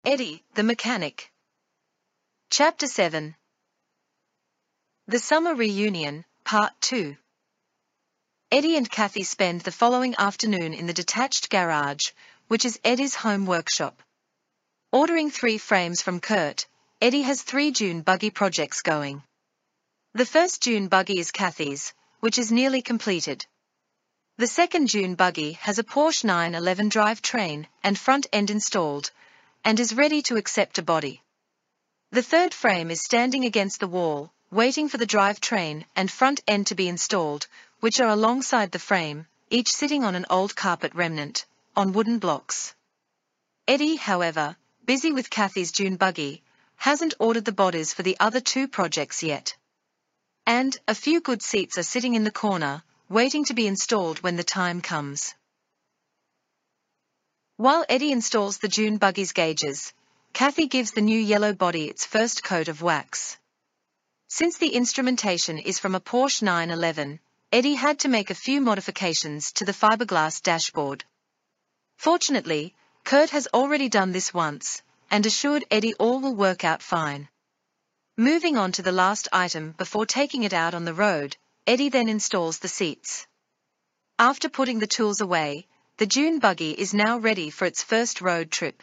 Eddie, the Mechanic. Chapter 7. The Summer Reunion, Part 2. Eddie and Kathy spend the following afternoon in the detached garage, which is Eddie's home workshop. Ordering 3 frames from Kurt, Eddie has 3 dune buggy projects going. The first dune buggy is Kathy's, which is nearly completed. The second dune buggy has a Porsche 911 drivetrain and front end installed, and is ready to accept a body. The third frame is standing against the wall, waiting for the drivetrain and front end to be installed, which are alongside the frame, each sitting on an old carpet remnant, on wooden blocks. Eddie, however, busy with Kathy's dune buggy, hasn't ordered the bodies for the other 2 projects yet. And a few good seats are sitting in the corner, waiting to be installed when the time comes. While Eddie installs the dune buggy's gauges, Kathy gives the new yellow body its first coat of wax. Since the instrumentation is from a Porsche 911, Eddie had to make a few modifications to the fiberglass dashboard. Fortunately, Kurt has already done this once, and assured Eddie all will work out fine. Moving on to the last item before taking it out on the road, Eddie then installs the seats. After putting the tools away, the dune buggy is now ready for its first road trip.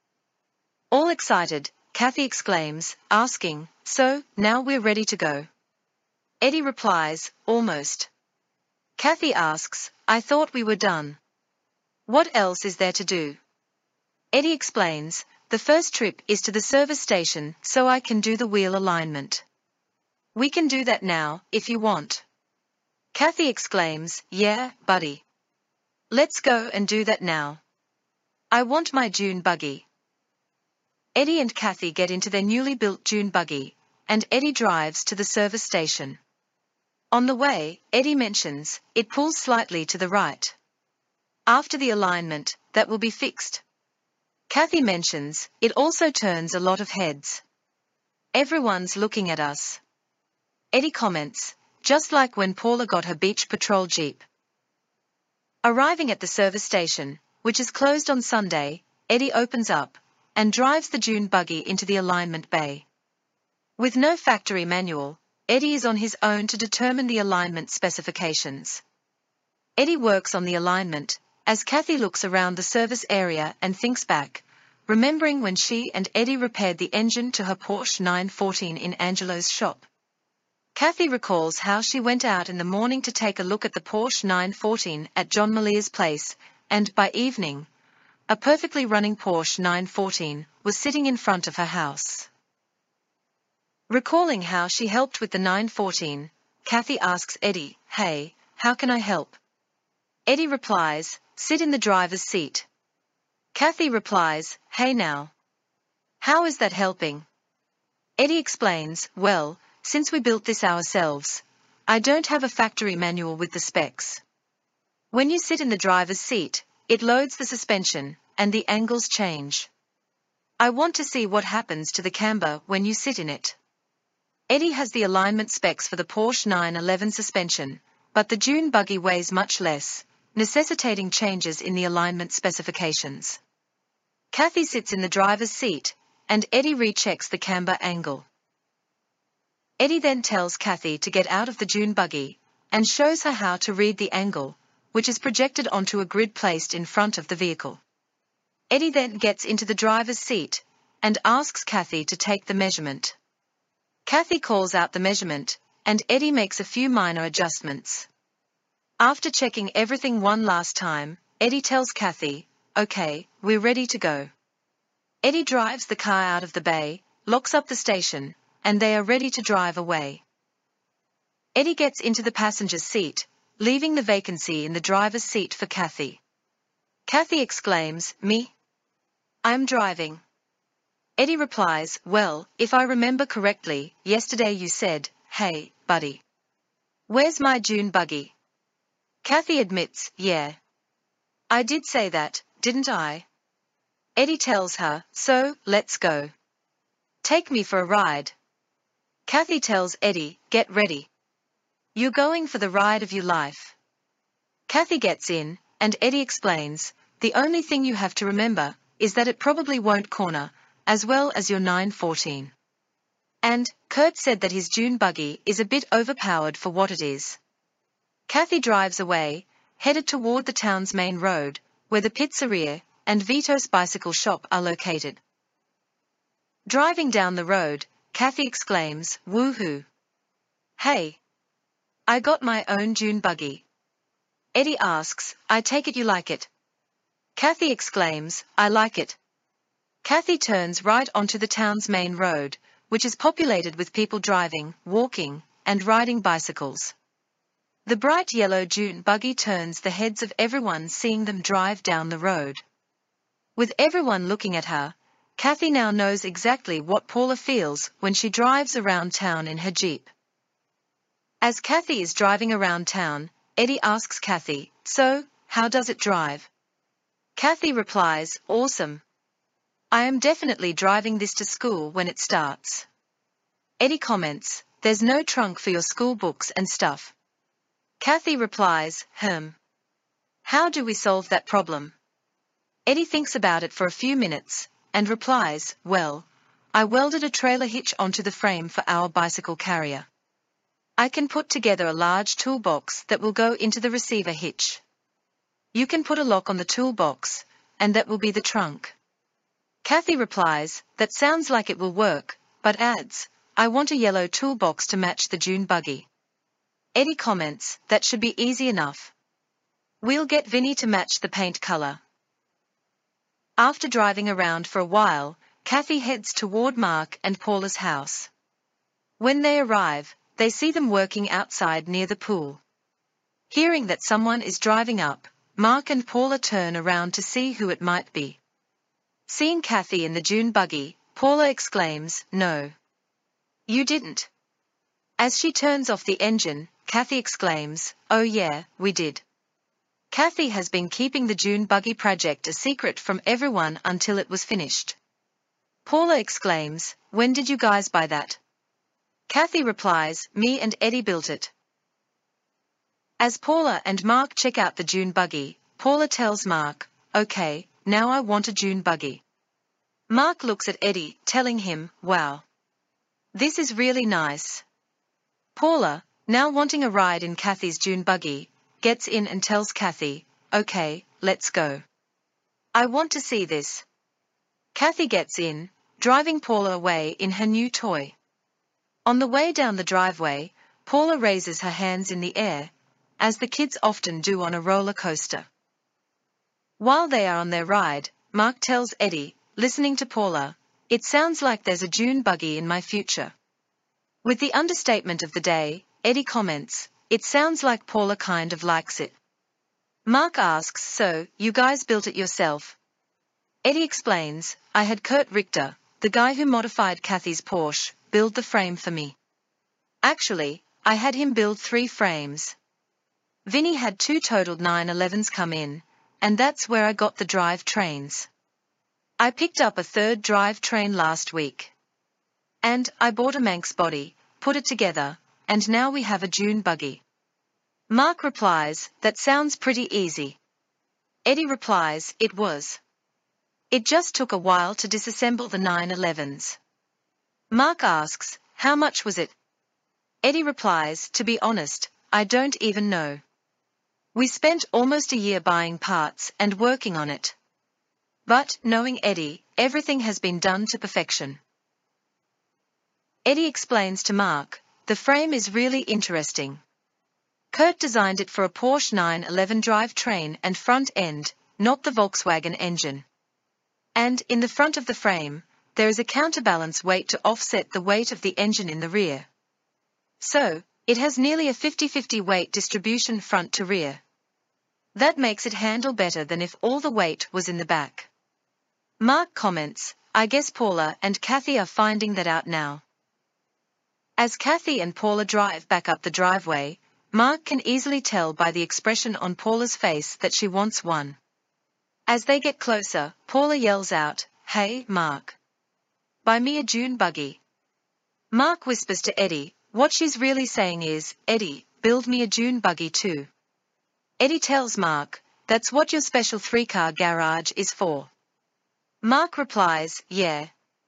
All excited, Kathy exclaims, asking, "So, now we're ready to go?" Eddie replies, "Almost." Kathy asks, "I thought we were done. What else is there to do?" Eddie explains, "The first trip is to the service station so I can do the wheel alignment." "We can do that now, if you want." Kathy exclaims, "Yeah, buddy. Let's go and do that now. I want my dune buggy." Eddie and Kathy get into their newly built dune buggy, and Eddie drives to the service station. On the way, Eddie mentions, it pulls slightly to the right. After the alignment, that will be fixed. Kathy mentions, it also turns a lot of heads. Everyone's looking at us. Eddie comments, just like when Paula got her beach patrol jeep. Arriving at the service station, which is closed on Sunday, Eddie opens up, and drives the dune buggy into the alignment bay. With no factory manual, Eddie is on his own to determine the alignment specifications. Eddie works on the alignment, as Kathy looks around the service area and thinks back, remembering when she and Eddie repaired the engine to her Porsche 914 in Angelo's shop. Kathy recalls how she went out in the morning to take a look at the Porsche 914 at John Malia's place, and by evening, a perfectly running Porsche 914 was sitting in front of her house. Recalling how she helped with the 914, Kathy asks Eddie, "Hey, how can I help?" Eddie replies, "Sit in the driver's seat." Kathy replies, "Hey now. How is that helping?" Eddie explains, "Well, since we built this ourselves, I don't have a factory manual with the specs. When you sit in the driver's seat, it loads the suspension, and the angles change. I want to see what happens to the camber when you sit in it." Eddie has the alignment specs for the Porsche 911 suspension, but the dune buggy weighs much less, necessitating changes in the alignment specifications. Kathy sits in the driver's seat, and Eddie rechecks the camber angle. Eddie then tells Kathy to get out of the dune buggy, and shows her how to read the angle, which is projected onto a grid placed in front of the vehicle. Eddie then gets into the driver's seat, and asks Kathy to take the measurement. Kathy calls out the measurement, and Eddie makes a few minor adjustments. After checking everything one last time, Eddie tells Kathy, "Okay, we're ready to go." Eddie drives the car out of the bay, locks up the station, and they are ready to drive away. Eddie gets into the passenger seat, leaving the vacancy in the driver's seat for Kathy. Kathy exclaims, "Me? I'm driving." Eddie replies, "Well, if I remember correctly, yesterday you said, 'Hey, buddy. Where's my dune buggy?'" Kathy admits, "Yeah. I did say that, didn't I?" Eddie tells her, "So, let's go. Take me for a ride." Kathy tells Eddie, "Get ready. You're going for the ride of your life." Kathy gets in, and Eddie explains, "The only thing you have to remember is that it probably won't corner, as well as your 914. And Kurt said that his dune buggy is a bit overpowered for what it is. Kathy drives away, headed toward the town's main road, where the pizzeria and Vito's bicycle shop are located. Driving down the road, Kathy exclaims, "Woohoo! Hey! I got my own dune buggy." Eddie asks, "I take it you like it?" Kathy exclaims, "I like it." Kathy turns right onto the town's main road, which is populated with people driving, walking, and riding bicycles. The bright yellow dune buggy turns the heads of everyone seeing them drive down the road. With everyone looking at her, Kathy now knows exactly what Paula feels when she drives around town in her Jeep. As Kathy is driving around town, Eddie asks Kathy, "So, how does it drive?" Kathy replies, "Awesome. I am definitely driving this to school when it starts." Eddie comments, "There's no trunk for your school books and stuff." Kathy replies, How do we solve that problem?" Eddie thinks about it for a few minutes, and replies, "Well, I welded a trailer hitch onto the frame for our bicycle carrier. I can put together a large toolbox that will go into the receiver hitch. You can put a lock on the toolbox, and that will be the trunk." Kathy replies, "That sounds like it will work," but adds, "I want a yellow toolbox to match the dune buggy." Eddie comments, "That should be easy enough. We'll get Vinny to match the paint color." After driving around for a while, Kathy heads toward Mark and Paula's house. When they arrive, they see them working outside near the pool. Hearing that someone is driving up, Mark and Paula turn around to see who it might be. Seeing Kathy in the dune buggy, Paula exclaims, "No. You didn't." As she turns off the engine, Kathy exclaims, "Oh yeah, we did." Kathy has been keeping the dune buggy project a secret from everyone until it was finished. Paula exclaims, "When did you guys buy that?" Kathy replies, "Me and Eddie built it." As Paula and Mark check out the dune buggy, Paula tells Mark, "Okay, now I want a dune buggy." Mark looks at Eddie, telling him, "Wow. This is really nice." Paula, now wanting a ride in Kathy's dune buggy, gets in and tells Kathy, "Okay, let's go. I want to see this." Kathy gets in, driving Paula away in her new toy. On the way down the driveway, Paula raises her hands in the air, as the kids often do on a roller coaster. While they are on their ride, Mark tells Eddie, listening to Paula, "It sounds like there's a dune buggy in my future." With the understatement of the day, Eddie comments, "It sounds like Paula kind of likes it." Mark asks, "So, you guys built it yourself?" Eddie explains, "I had Kurt Richter, the guy who modified Kathy's Porsche, build the frame for me. Actually, I had him build 3 frames. Vinny had 2 totaled 911s come in, and that's where I got the drive trains. I picked up a 3rd drive train last week. And I bought a Manx body, put it together, and now we have a dune buggy." Mark replies, "That sounds pretty easy." Eddie replies, "It was. It just took a while to disassemble the 911s." Mark asks, "How much was it?" Eddie replies, "To be honest, I don't even know. We spent almost a year buying parts and working on it. But, knowing Eddie, everything has been done to perfection." Eddie explains to Mark, "The frame is really interesting. Kurt designed it for a Porsche 911 drivetrain and front end, not the Volkswagen engine. And in the front of the frame, there is a counterbalance weight to offset the weight of the engine in the rear. So, it has nearly a 50-50 weight distribution front to rear. That makes it handle better than if all the weight was in the back." Mark comments, "I guess Paula and Kathy are finding that out now." As Kathy and Paula drive back up the driveway, Mark can easily tell by the expression on Paula's face that she wants one. As they get closer, Paula yells out, "Hey, Mark. Buy me a dune buggy." Mark whispers to Eddie, what she's really saying is, "Eddie, build me a dune buggy too." Eddie tells Mark, "That's what your special 3-car garage is for." Mark replies, "Yeah.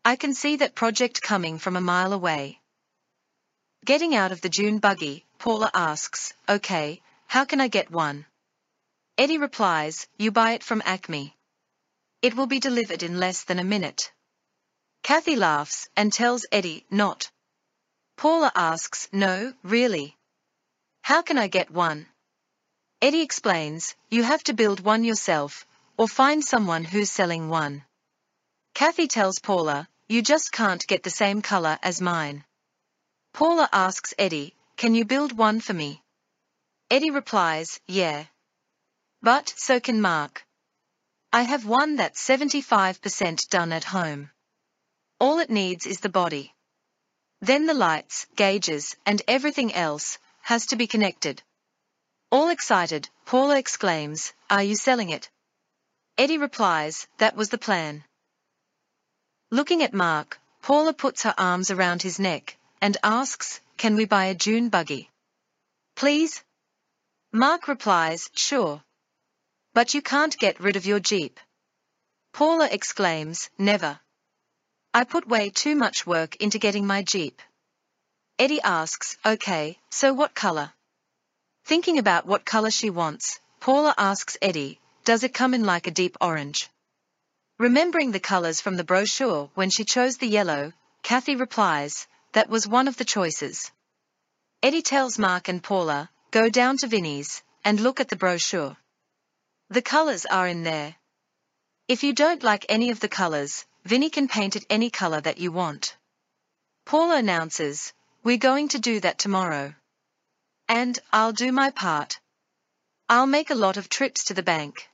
I can see that project coming from a mile away. Getting out of the dune buggy, Paula asks, okay, how can I get one? Eddie replies, you buy it from Acme. It will be delivered in less than a minute. Kathy laughs and tells Eddie not. Paula asks, no, really? How can I get one? Eddie explains, you have to build one yourself, or find someone who's selling one. Kathy tells Paula, you just can't get the same color as mine. Paula asks Eddie, can you build one for me? Eddie replies, yeah. But, so can Mark. I have one that's 75% done at home. All it needs is the body. Then the lights, gauges, and everything else has to be connected. All excited, Paula exclaims, are you selling it? Eddie replies, that was the plan. Looking at Mark, Paula puts her arms around his neck and asks, can we buy a dune buggy? Please? Mark replies, sure. But you can't get rid of your Jeep. Paula exclaims, never. I put way too much work into getting my Jeep. Eddie asks, okay, so what color? Thinking about what color she wants, Paula asks Eddie, does it come in like a deep orange? Remembering the colors from the brochure when she chose the yellow, Kathy replies, that was one of the choices. Eddie tells Mark and Paula, go down to Vinnie's and look at the brochure. The colors are in there. If you don't like any of the colors, Vinnie can paint it any color that you want. Paula announces, we're going to do that tomorrow. And I'll do my part. I'll make a lot of trips to the bank.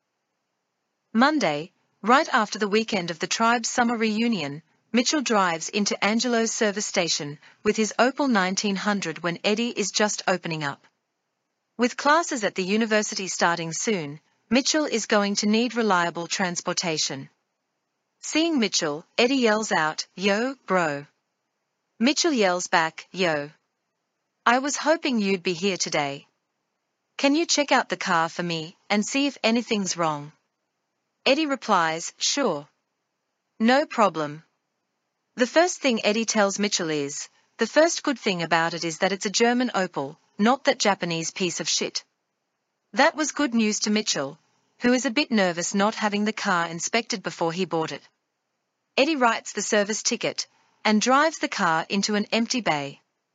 Monday, right after the weekend of the tribe's summer reunion, Mitchell drives into Angelo's service station with his Opel 1900 when Eddie is just opening up. With classes at the university starting soon, Mitchell is going to need reliable transportation. Seeing Mitchell, Eddie yells out, yo, bro. Mitchell yells back, yo. I was hoping you'd be here today. Can you check out the car for me and see if anything's wrong? Eddie replies, sure. No problem. The first thing Eddie tells Mitchell is, the first good thing about it is that it's a German Opel, not that Japanese piece of shit. That was good news to Mitchell, who is a bit nervous not having the car inspected before he bought it. Eddie writes the service ticket and drives the car into an empty bay.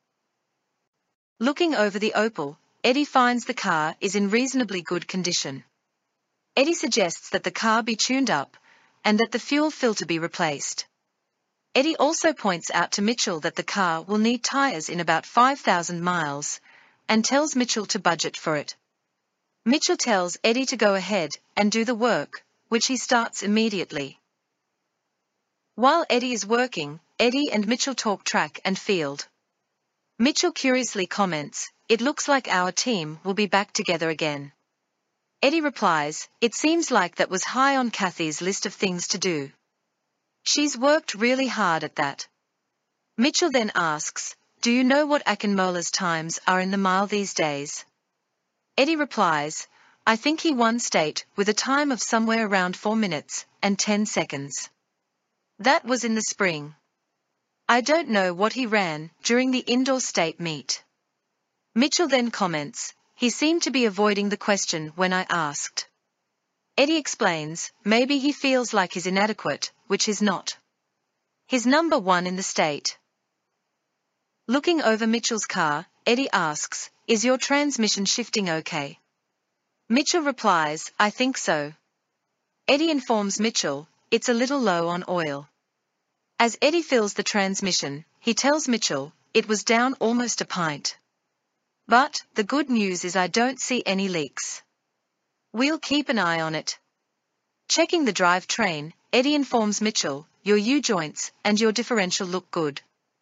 Looking over the Opel, Eddie finds the car is in reasonably good condition. Eddie suggests that the car be tuned up and that the fuel filter be replaced. Eddie also points out to Mitchell that the car will need tires in about 5,000 miles and tells Mitchell to budget for it. Mitchell tells Eddie to go ahead and do the work, which he starts immediately. While Eddie is working, Eddie and Mitchell talk track and field. Mitchell curiously comments, it looks like our team will be back together again. Eddie replies, it seems like that was high on Kathy's list of things to do. She's worked really hard at that. Mitchell then asks, do you know what Akinmola's times are in the mile these days? Eddie replies, I think he won state with a time of somewhere around 4 minutes and 10 seconds. That was in the spring. I don't know what he ran during the indoor state meet. Mitchell then comments, he seemed to be avoiding the question when I asked. Eddie explains, maybe he feels like he's inadequate, which he's not. He's number 1 in the state. Looking over Mitchell's car, Eddie asks, is your transmission shifting okay? Mitchell replies, I think so. Eddie informs Mitchell, it's a little low on oil. As Eddie fills the transmission, he tells Mitchell, it was down almost a pint. But, the good news is I don't see any leaks. We'll keep an eye on it. Checking the drivetrain, Eddie informs Mitchell, your U-joints and your differential look good.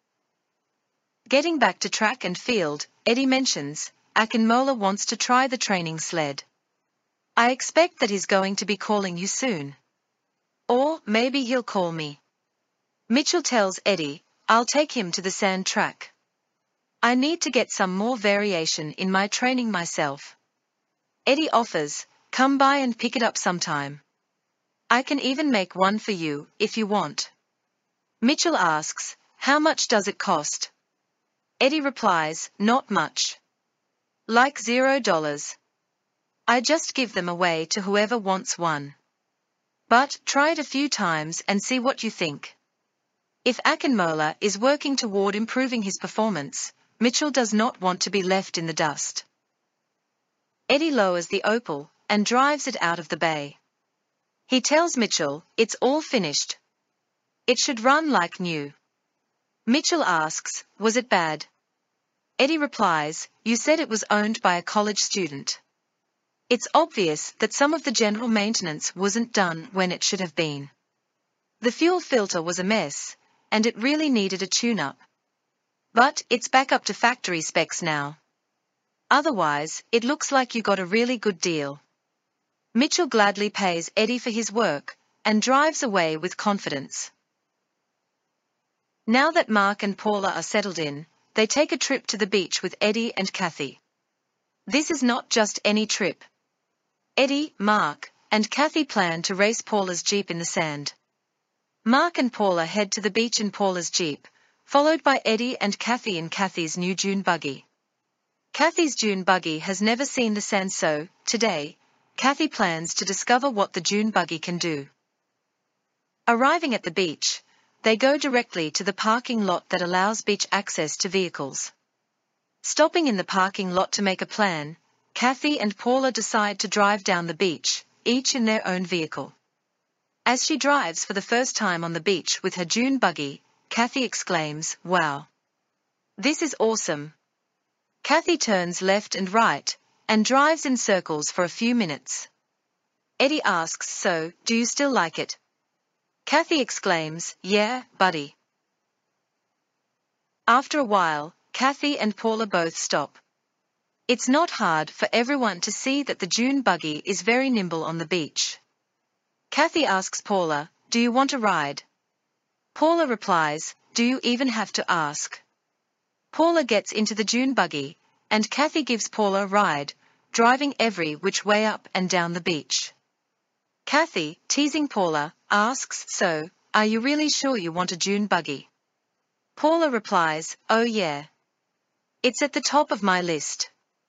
Getting back to track and field, Eddie mentions, Akinmola wants to try the training sled. I expect that he's going to be calling you soon. Or, maybe he'll call me. Mitchell tells Eddie, I'll take him to the sand track. I need to get some more variation in my training myself. Eddie offers, come by and pick it up sometime. I can even make one for you, if you want. Mitchell asks, how much does it cost? Eddie replies, not much. Like $0. I just give them away to whoever wants one. But try it a few times and see what you think. If Akinmola is working toward improving his performance, Mitchell does not want to be left in the dust. Eddie lowers the Opal and drives it out of the bay. He tells Mitchell, it's all finished. It should run like new. Mitchell asks, was it bad? Eddie replies, you said it was owned by a college student. It's obvious that some of the general maintenance wasn't done when it should have been. The fuel filter was a mess, and it really needed a tune-up. But it's back up to factory specs now. Otherwise, it looks like you got a really good deal. Mitchell gladly pays Eddie for his work, and drives away with confidence. Now that Mark and Paula are settled in, they take a trip to the beach with Eddie and Kathy. This is not just any trip. Eddie, Mark, and Kathy plan to race Paula's Jeep in the sand. Mark and Paula head to the beach in Paula's Jeep, followed by Eddie and Kathy in Kathy's new dune buggy. Kathy's dune buggy has never seen the sand, so, today, Kathy plans to discover what the dune buggy can do. Arriving at the beach, they go directly to the parking lot that allows beach access to vehicles. Stopping in the parking lot to make a plan, Kathy and Paula decide to drive down the beach, each in their own vehicle. As she drives for the first time on the beach with her dune buggy, Kathy exclaims, wow! This is awesome! Kathy turns left and right, and drives in circles for a few minutes. Eddie asks, so, do you still like it? Kathy exclaims, yeah, buddy. After a while, Kathy and Paula both stop. It's not hard for everyone to see that the dune buggy is very nimble on the beach. Kathy asks Paula, do you want a ride? Paula replies, do you even have to ask? Paula gets into the dune buggy, and Kathy gives Paula a ride, driving every which way up and down the beach. Kathy, teasing Paula, asks, so, are you really sure you want a dune buggy? Paula replies, oh yeah. It's at the top of my list.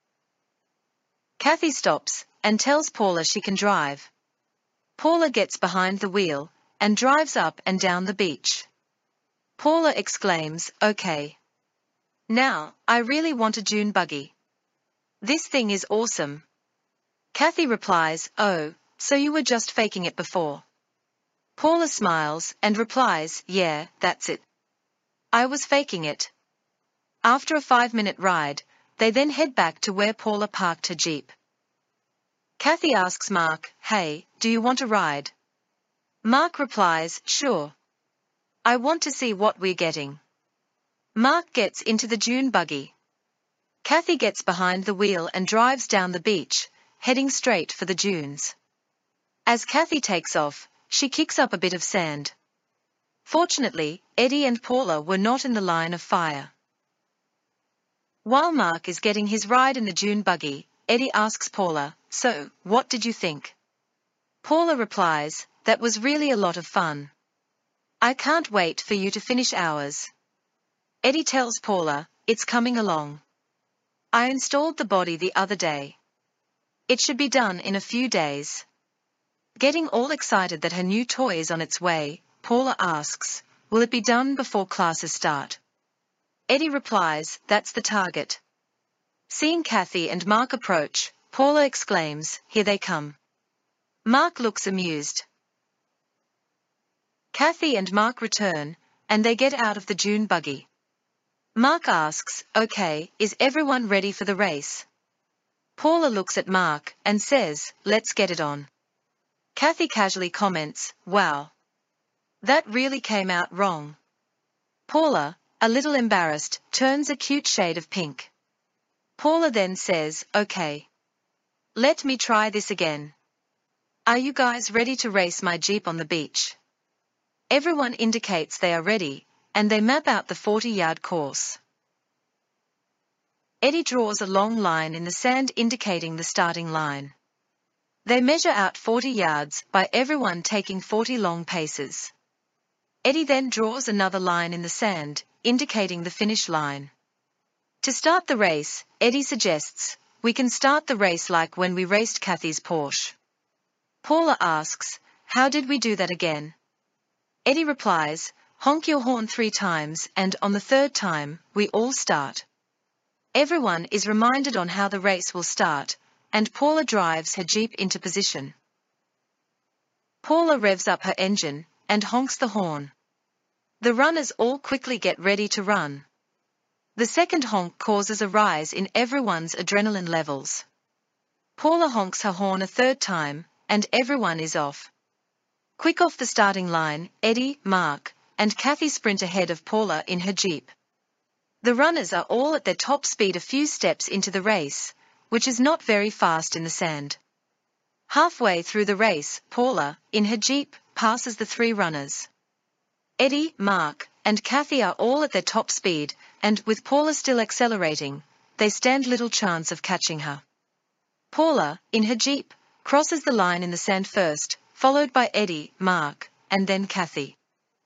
Kathy stops, and tells Paula she can drive. Paula gets behind the wheel, and drives up and down the beach. Paula exclaims, okay. Now, I really want a dune buggy. This thing is awesome. Kathy replies, oh, so you were just faking it before. Paula smiles, and replies, yeah, that's it. I was faking it. After a 5-minute ride, they then head back to where Paula parked her Jeep. Kathy asks Mark, hey, do you want a ride? Mark replies, sure. I want to see what we're getting. Mark gets into the dune buggy. Kathy gets behind the wheel and drives down the beach, heading straight for the dunes. As Kathy takes off, she kicks up a bit of sand. Fortunately, Eddie and Paula were not in the line of fire. While Mark is getting his ride in the dune buggy, Eddie asks Paula, so, what did you think? Paula replies, that was really a lot of fun. I can't wait for you to finish ours. Eddie tells Paula, it's coming along. I installed the body the other day. It should be done in a few days. Getting all excited that her new toy is on its way, Paula asks, will it be done before classes start? Eddie replies, that's the target. Seeing Kathy and Mark approach, Paula exclaims, here they come. Mark looks amused. Kathy and Mark return, and they get out of the dune buggy. Mark asks, okay, is everyone ready for the race? Paula looks at Mark and says, let's get it on. Kathy casually comments, wow. That really came out wrong. Paula, a little embarrassed, turns a cute shade of pink. Paula then says, okay. Let me try this again. Are you guys ready to race my Jeep on the beach? Everyone indicates they are ready, and they map out the 40-yard course. Eddie draws a long line in the sand indicating the starting line. They measure out 40 yards by everyone taking 40 long paces. Eddie then draws another line in the sand, indicating the finish line. To start the race, Eddie suggests, we can start the race like when we raced Kathy's Porsche. Paula asks, how did we do that again? Eddie replies, honk your horn 3 times and on the 3rd time, we all start. Everyone is reminded on how the race will start, and Paula drives her Jeep into position. Paula revs up her engine and honks the horn. The runners all quickly get ready to run. The second honk causes a rise in everyone's adrenaline levels. Paula honks her horn a 3rd time, and everyone is off. Quick off the starting line, Eddie, Mark, and Kathy sprint ahead of Paula in her Jeep. The runners are all at their top speed a few steps into the race, which is not very fast in the sand. Halfway through the race, Paula, in her Jeep, passes the 3 runners. Eddie, Mark, and Kathy are all at their top speed, and with Paula still accelerating, they stand little chance of catching her. Paula, in her Jeep, crosses the line in the sand first, followed by Eddie, Mark, and then Kathy.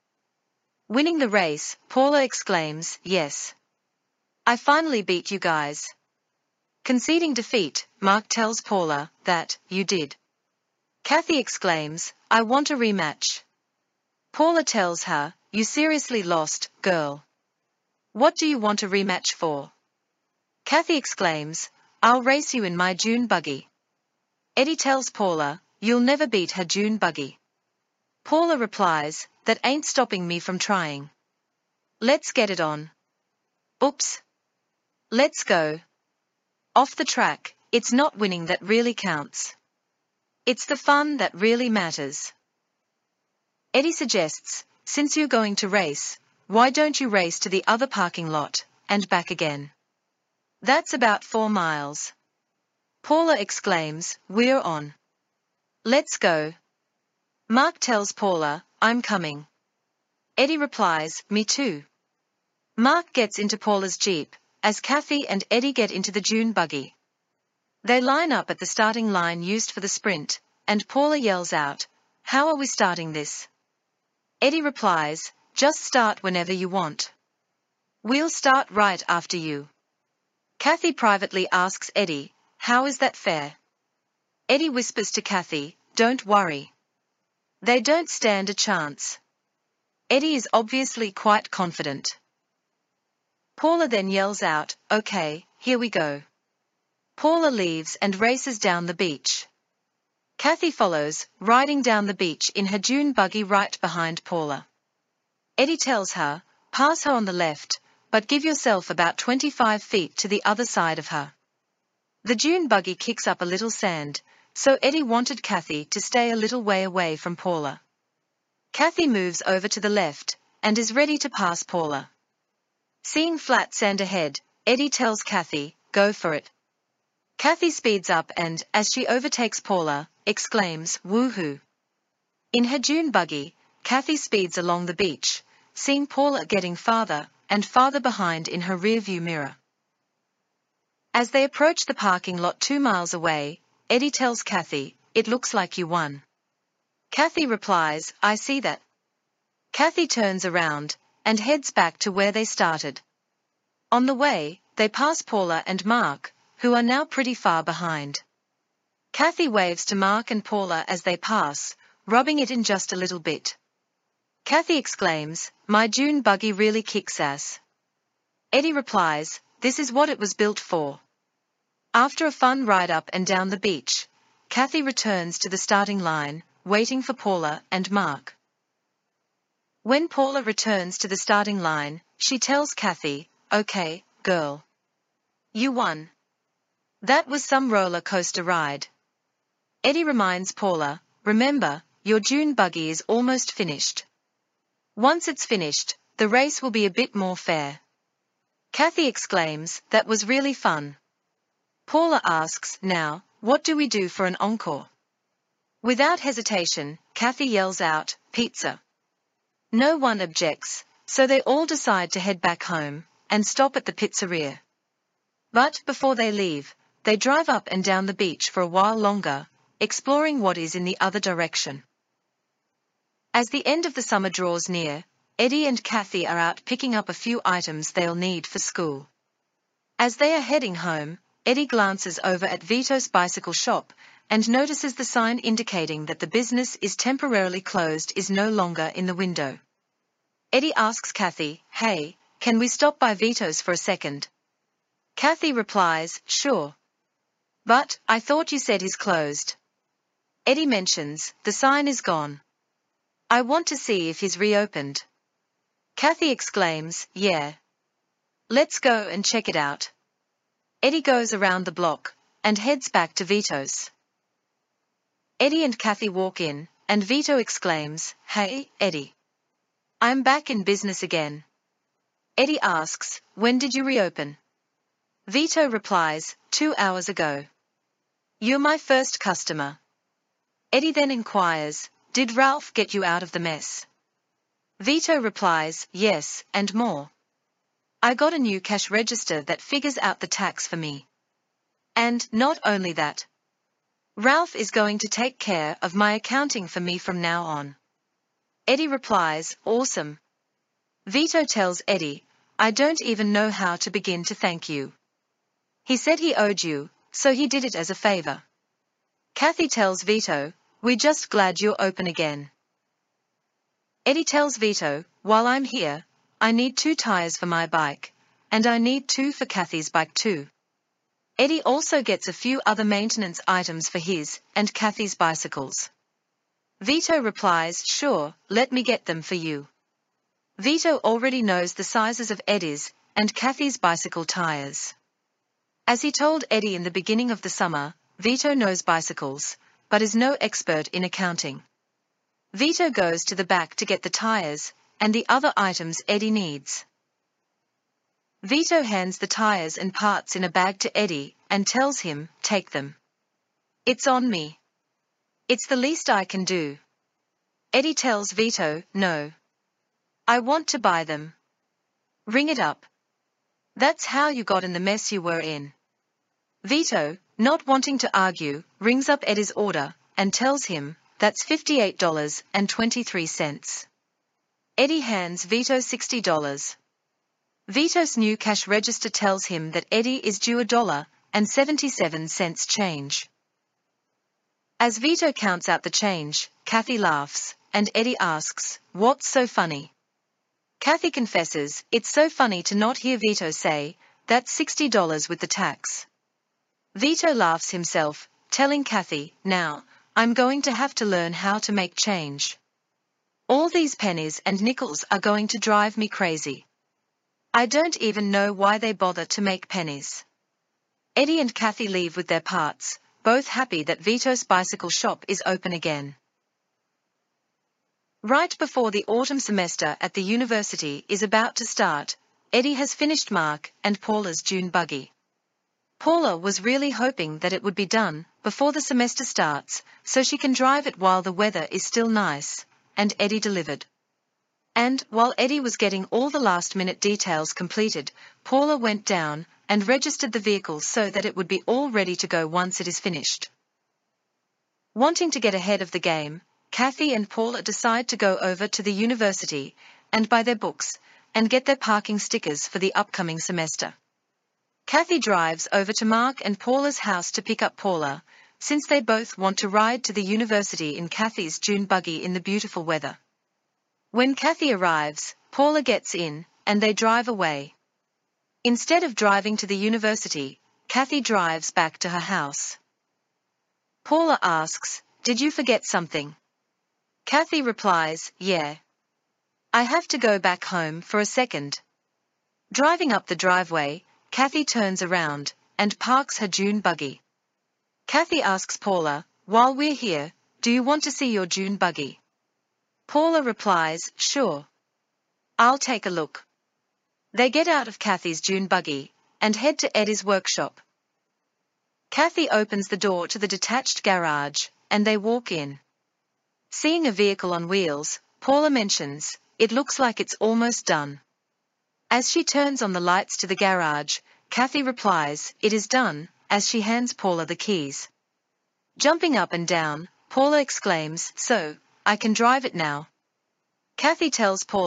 Winning the race, Paula exclaims, yes. I finally beat you guys. Conceding defeat, Mark tells Paula that, you did. Kathy exclaims, I want a rematch. Paula tells her, you seriously lost, girl. What do you want a rematch for? Kathy exclaims, I'll race you in my dune buggy. Eddie tells Paula, you'll never beat her dune buggy. Paula replies, that ain't stopping me from trying. Let's get it on. Oops. Let's go. Off the track, it's not winning that really counts. It's the fun that really matters. Eddie suggests, since you're going to race, why don't you race to the other parking lot, and back again? That's about 4 miles. Paula exclaims, we're on. Let's go. Mark tells Paula, I'm coming. Eddie replies, me too. Mark gets into Paula's Jeep, as Kathy and Eddie get into the dune buggy. They line up at the starting line used for the sprint, and Paula yells out, how are we starting this? Eddie replies, just start whenever you want. We'll start right after you. Kathy privately asks Eddie, how is that fair? Eddie whispers to Kathy, don't worry. They don't stand a chance. Eddie is obviously quite confident. Paula then yells out, okay, here we go. Paula leaves and races down the beach. Kathy follows, riding down the beach in her dune buggy right behind Paula. Eddie tells her, pass her on the left, but give yourself about 25 feet to the other side of her. The dune buggy kicks up a little sand, so Eddie wanted Kathy to stay a little way away from Paula. Kathy moves over to the left, and is ready to pass Paula. Seeing flat sand ahead, Eddie tells Kathy, go for it. Kathy speeds up and, as she overtakes Paula, exclaims, woohoo. In her dune buggy, Kathy speeds along the beach, seeing Paula getting farther and farther behind in her rearview mirror. As they approach the parking lot 2 miles away, Eddie tells Kathy, it looks like you won. Kathy replies, I see that. Kathy turns around and heads back to where they started. On the way, they pass Paula and Mark, who are now pretty far behind. Kathy waves to Mark and Paula as they pass, rubbing it in just a little bit. Kathy exclaims, my dune buggy really kicks ass. Eddie replies, this is what it was built for. After a fun ride up and down the beach, Kathy returns to the starting line, waiting for Paula and Mark. When Paula returns to the starting line, she tells Kathy, okay, girl. You won. That was some roller coaster ride. Eddie reminds Paula, remember, your dune buggy is almost finished. Once it's finished, the race will be a bit more fair. Kathy exclaims, that was really fun. Paula asks, now, what do we do for an encore? Without hesitation, Kathy yells out, pizza. No one objects, so they all decide to head back home, and stop at the pizzeria. But before they leave, they drive up and down the beach for a while longer, exploring what is in the other direction. As the end of the summer draws near, Eddie and Kathy are out picking up a few items they'll need for school. As they are heading home, Eddie glances over at Vito's bicycle shop and notices the sign indicating that the business is temporarily closed is no longer in the window. Eddie asks Kathy, "Hey, can we stop by Vito's for a second?" Kathy replies, "Sure. But, I thought you said he's closed." Eddie mentions, "The sign is gone. I want to see if he's reopened." Kathy exclaims, "Yeah. Let's go and check it out." Eddie goes around the block and heads back to Vito's. Eddie and Kathy walk in, and Vito exclaims, "Hey, Eddie. I'm back in business again." Eddie asks, "When did you reopen?" Vito replies, 2 hours ago. "You're my first customer." Eddie then inquires, "Did Ralph get you out of the mess?" Vito replies, "Yes, and more. I got a new cash register that figures out the tax for me. And not only that. Ralph is going to take care of my accounting for me from now on." Eddie replies, "Awesome." Vito tells Eddie, "I don't even know how to begin to thank you. He said he owed you, so he did it as a favor." Kathy tells Vito, "We're just glad you're open again." Eddie tells Vito, "While I'm here, I need 2 tires for my bike, and I need 2 for Kathy's bike too." Eddie also gets a few other maintenance items for his and Kathy's bicycles. Vito replies, "Sure, let me get them for you." Vito already knows the sizes of Eddie's and Kathy's bicycle tires. As he told Eddie in the beginning of the summer, Vito knows bicycles, but is no expert in accounting. Vito goes to the back to get the tires and the other items Eddie needs. Vito hands the tires and parts in a bag to Eddie and tells him, "Take them. It's on me. It's the least I can do." Eddie tells Vito, "No. I want to buy them. Ring it up. That's how you got in the mess you were in." Vito, not wanting to argue, rings up Eddie's order and tells him, "That's $58.23. Eddie hands Vito $60. Vito's new cash register tells him that Eddie is due $1.77 change. As Vito counts out the change, Kathy laughs, and Eddie asks, "What's so funny?" Kathy confesses, "It's so funny to not hear Vito say, 'That's $60 with the tax.'" Vito laughs himself, telling Kathy, "Now, I'm going to have to learn how to make change. All these pennies and nickels are going to drive me crazy. I don't even know why they bother to make pennies." Eddie and Kathy leave with their parts, both happy that Vito's bicycle shop is open again. Right before the autumn semester at the university is about to start, Eddie has finished Mark and Paula's dune buggy. Paula was really hoping that it would be done before the semester starts, so she can drive it while the weather is still nice, and Eddie delivered. And, while Eddie was getting all the last-minute details completed, Paula went down and registered the vehicle so that it would be all ready to go once it is finished. Wanting to get ahead of the game, Kathy and Paula decide to go over to the university and buy their books and get their parking stickers for the upcoming semester. Kathy drives over to Mark and Paula's house to pick up Paula, since they both want to ride to the university in Kathy's dune buggy in the beautiful weather. When Kathy arrives, Paula gets in, and they drive away. Instead of driving to the university, Kathy drives back to her house. Paula asks, "Did you forget something?" Kathy replies, "Yeah. I have to go back home for a second." Driving up the driveway, Kathy turns around and parks her dune buggy. Kathy asks Paula, "While we're here, do you want to see your dune buggy?" Paula replies, "Sure. I'll take a look." They get out of Kathy's dune buggy and head to Eddie's workshop. Kathy opens the door to the detached garage, and they walk in. Seeing a vehicle on wheels, Paula mentions, "It looks like it's almost done." As she turns on the lights to the garage, Kathy replies, "It is done," as she hands Paula the keys. Jumping up and down, Paula exclaims, "So, I can drive it now." Kathy tells Paula,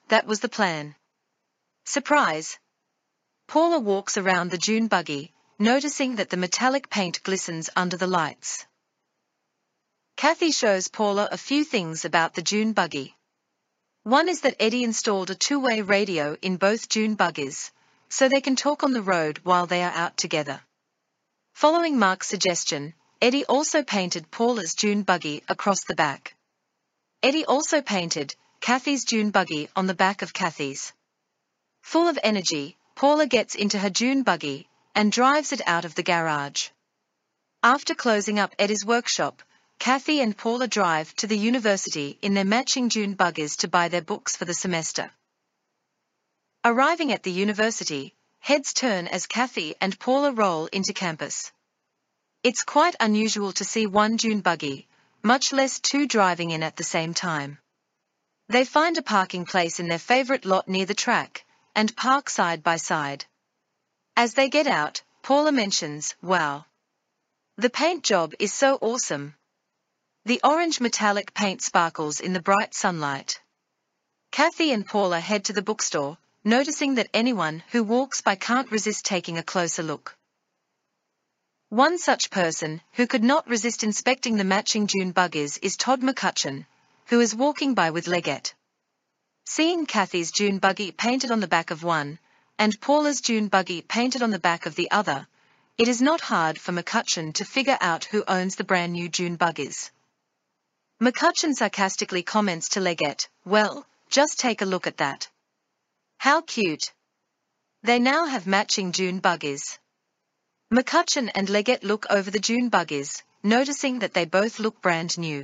that was the plan. Surprise! Paula walks around the dune buggy, noticing that the metallic paint glistens under the lights. Kathy shows Paula a few things about the dune buggy. One is that Eddie installed a two-way radio in both dune buggies, so they can talk on the road while they are out together. Following Mark's suggestion, Eddie also painted Paula's dune buggy across the back. Eddie also painted Kathy's dune buggy on the back of Kathy's. Full of energy, Paula gets into her dune buggy and drives it out of the garage. After closing up Eddie's workshop, Kathy and Paula drive to the university in their matching dune buggies to buy their books for the semester. Arriving at the university, heads turn as Kathy and Paula roll into campus. It's quite unusual to see one dune buggy, much less two driving in at the same time. They find a parking place in their favorite lot near the track, and park side by side. As they get out, Paula mentions, "Wow. The paint job is so awesome." The orange metallic paint sparkles in the bright sunlight. Kathy and Paula head to the bookstore, noticing that anyone who walks by can't resist taking a closer look. One such person who could not resist inspecting the matching dune buggies is Todd McCutcheon, who is walking by with Leggett. Seeing Kathy's dune buggy painted on the back of one, and Paula's dune buggy painted on the back of the other, it is not hard for McCutcheon to figure out who owns the brand new dune buggies. McCutcheon sarcastically comments to Leggett, "Well, just take a look at that. How cute. They now have matching dune buggies." McCutcheon and Leggett look over the dune buggies, noticing that they both look brand new.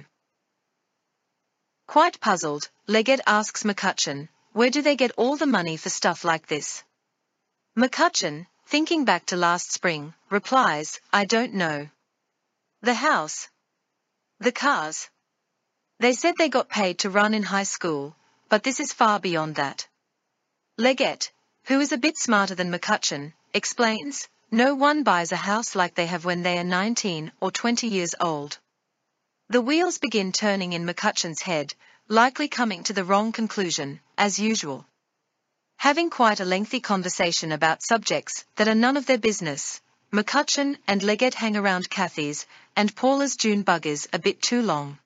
Quite puzzled, Leggett asks McCutcheon, "Where do they get all the money for stuff like this?" McCutcheon, thinking back to last spring, replies, "I don't know. The house. The cars. They said they got paid to run in high school, but this is far beyond that." Leggett, who is a bit smarter than McCutcheon, explains, "No one buys a house like they have when they are 19 or 20 years old." The wheels begin turning in McCutcheon's head, likely coming to the wrong conclusion, as usual. Having quite a lengthy conversation about subjects that are none of their business, McCutcheon and Leggett hang around Kathy's and Paula's dune buggies a bit too long.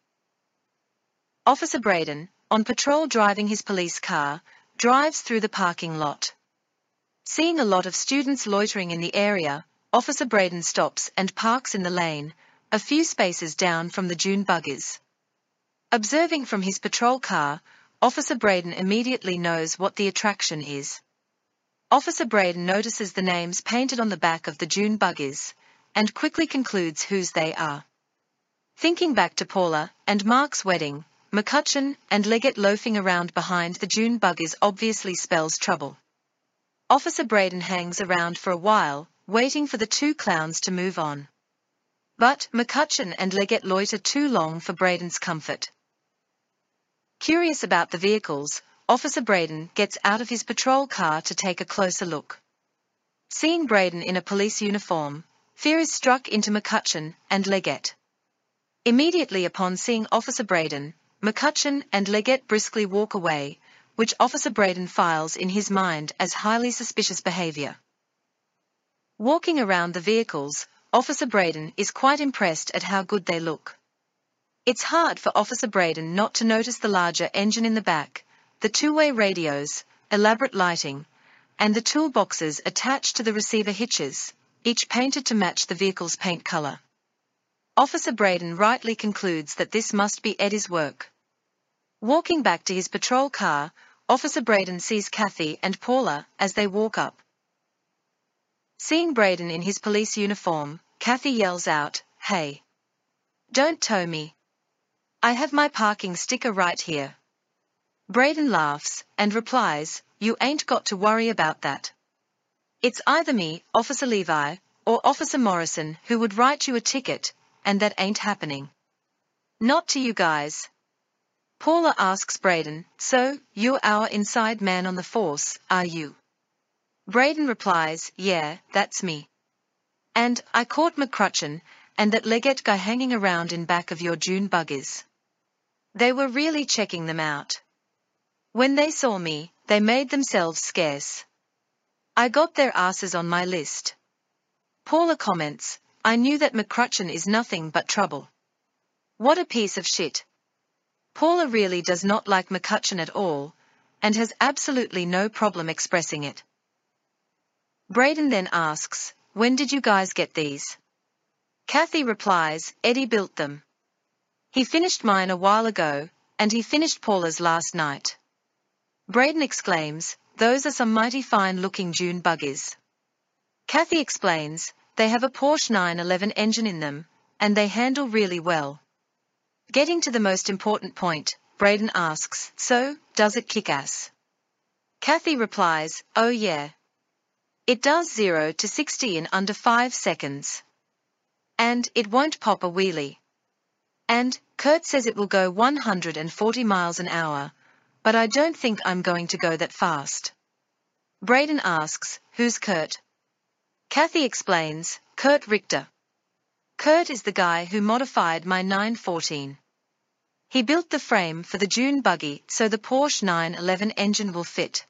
Officer Braden, on patrol driving his police car, drives through the parking lot. Seeing a lot of students loitering in the area, Officer Braden stops and parks in the lane, a few spaces down from the dune buggies. Observing from his patrol car, Officer Braden immediately knows what the attraction is. Officer Braden notices the names painted on the back of the dune buggies, and quickly concludes whose they are. Thinking back to Paula and Mark's wedding, McCutcheon and Leggett loafing around behind the dune buggies obviously spells trouble. Officer Braden hangs around for a while, waiting for the two clowns to move on. But McCutcheon and Leggett loiter too long for Braden's comfort. Curious about the vehicles, Officer Braden gets out of his patrol car to take a closer look. Seeing Braden in a police uniform, fear is struck into McCutcheon and Leggett. Immediately upon seeing Officer Braden, McCutcheon and Leggett briskly walk away, which Officer Braden files in his mind as highly suspicious behavior. Walking around the vehicles, Officer Braden is quite impressed at how good they look. It's hard for Officer Braden not to notice the larger engine in the back, the two-way radios, elaborate lighting, and the toolboxes attached to the receiver hitches, each painted to match the vehicle's paint color. Officer Braden rightly concludes that this must be Eddie's work. Walking back to his patrol car, Officer Braden sees Kathy and Paula as they walk up. Seeing Braden in his police uniform, Kathy yells out, "Hey! Don't tow me. I have my parking sticker right here." Braden laughs and replies, "You ain't got to worry about that. It's either me, Officer Levi, or Officer Morrison who would write you a ticket, and that ain't happening. Not to you guys." Paula asks Braden, "So, you're our inside man on the force, are you?" Braden replies, "Yeah, that's me. And I caught McCutcheon and that Leggett guy hanging around in back of your dune buggies. They were really checking them out." When they saw me, they made themselves scarce. I got their asses on my list. Paula comments, I knew that McCrutchen is nothing but trouble. What a piece of shit. Paula really does not like McCutcheon at all, and has absolutely no problem expressing it. Brayden then asks, when did you guys get these? Kathy replies, Eddie built them. He finished mine a while ago, and he finished Paula's last night. Brayden exclaims, those are some mighty fine-looking dune buggies. Kathy explains, they have a Porsche 911 engine in them, and they handle really well. Getting to the most important point, Brayden asks, so, does it kick ass? Kathy replies, oh yeah. It does 0 to 60 in under 5 seconds. And it won't pop a wheelie. And Kurt says it will go 140 miles an hour, but I don't think I'm going to go that fast. Brayden asks, who's Kurt? Kathy explains, Kurt Richter. Kurt is the guy who modified my 914. He built the frame for the dune buggy so the Porsche 911 engine will fit.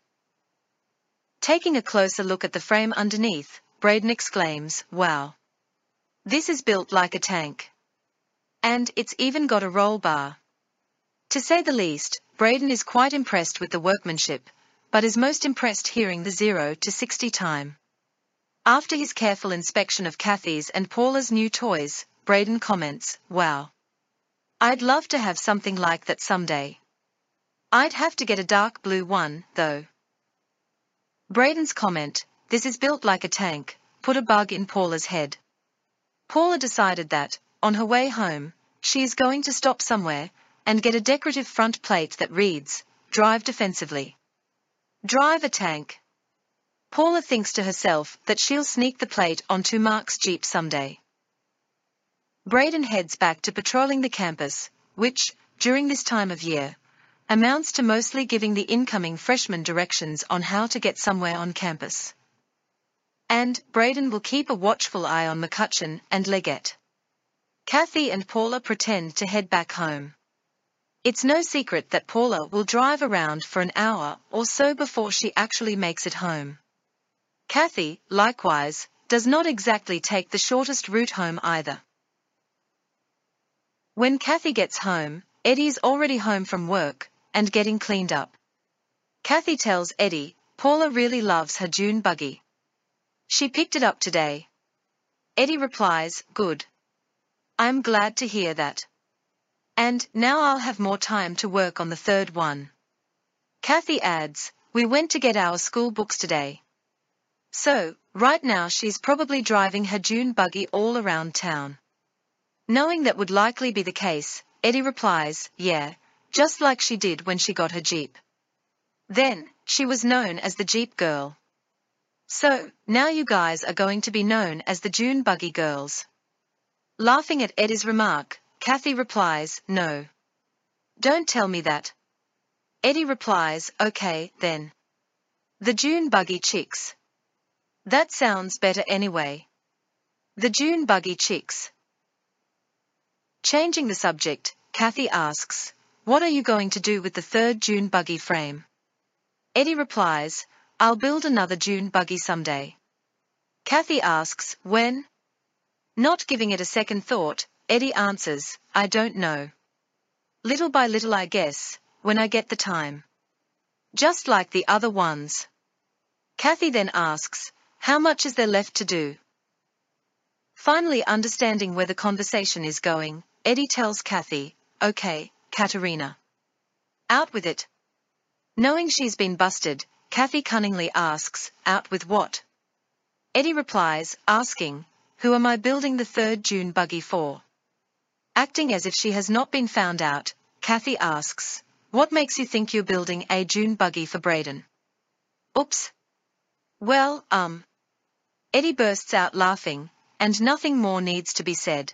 Taking a closer look at the frame underneath, Brayden exclaims, wow. This is built like a tank. And it's even got a roll bar. To say the least, Brayden is quite impressed with the workmanship, but is most impressed hearing the 0 to 60 time. After his careful inspection of Kathy's and Paula's new toys, Brayden comments, wow. I'd love to have something like that someday. I'd have to get a dark blue one, though. Brayden's comment, this is built like a tank, put a bug in Paula's head. Paula decided that, on her way home, she is going to stop somewhere and get a decorative front plate that reads, drive defensively. Drive a tank. Paula thinks to herself that she'll sneak the plate onto Mark's Jeep someday. Brayden heads back to patrolling the campus, which, during this time of year, amounts to mostly giving the incoming freshmen directions on how to get somewhere on campus. And Brayden will keep a watchful eye on McCutcheon and Leggett. Kathy and Paula pretend to head back home. It's no secret that Paula will drive around for an hour or so before she actually makes it home. Kathy, likewise, does not exactly take the shortest route home either. When Kathy gets home, Eddie's already home from work and getting cleaned up. Kathy tells Eddie, Paula really loves her dune buggy. She picked it up today. Eddie replies, good. I'm glad to hear that. And now I'll have more time to work on the third one. Kathy adds, we went to get our school books today. So, right now she's probably driving her dune buggy all around town. Knowing that would likely be the case, Eddie replies, yeah, just like she did when she got her Jeep. Then, she was known as the Jeep Girl. So, now you guys are going to be known as the Dune Buggy Girls. Laughing at Eddie's remark, Kathy replies, no. Don't tell me that. Eddie replies, okay, then. The Dune Buggy Chicks. That sounds better anyway. The Dune Buggy Chicks. Changing the subject, Kathy asks, what are you going to do with the third dune buggy frame? Eddie replies, I'll build another dune buggy someday. Kathy asks, when? Not giving it a second thought, Eddie answers, I don't know. Little by little I guess, when I get the time. Just like the other ones. Kathy then asks, how much is there left to do? Finally understanding where the conversation is going, Eddie tells Kathy, okay, Katerina. Out with it. Knowing she's been busted, Kathy cunningly asks, out with what? Eddie replies, asking, who am I building the third dune buggy for? Acting as if she has not been found out, Kathy asks, what makes you think you're building a dune buggy for Brayden? Oops. Well, Eddie bursts out laughing, and nothing more needs to be said.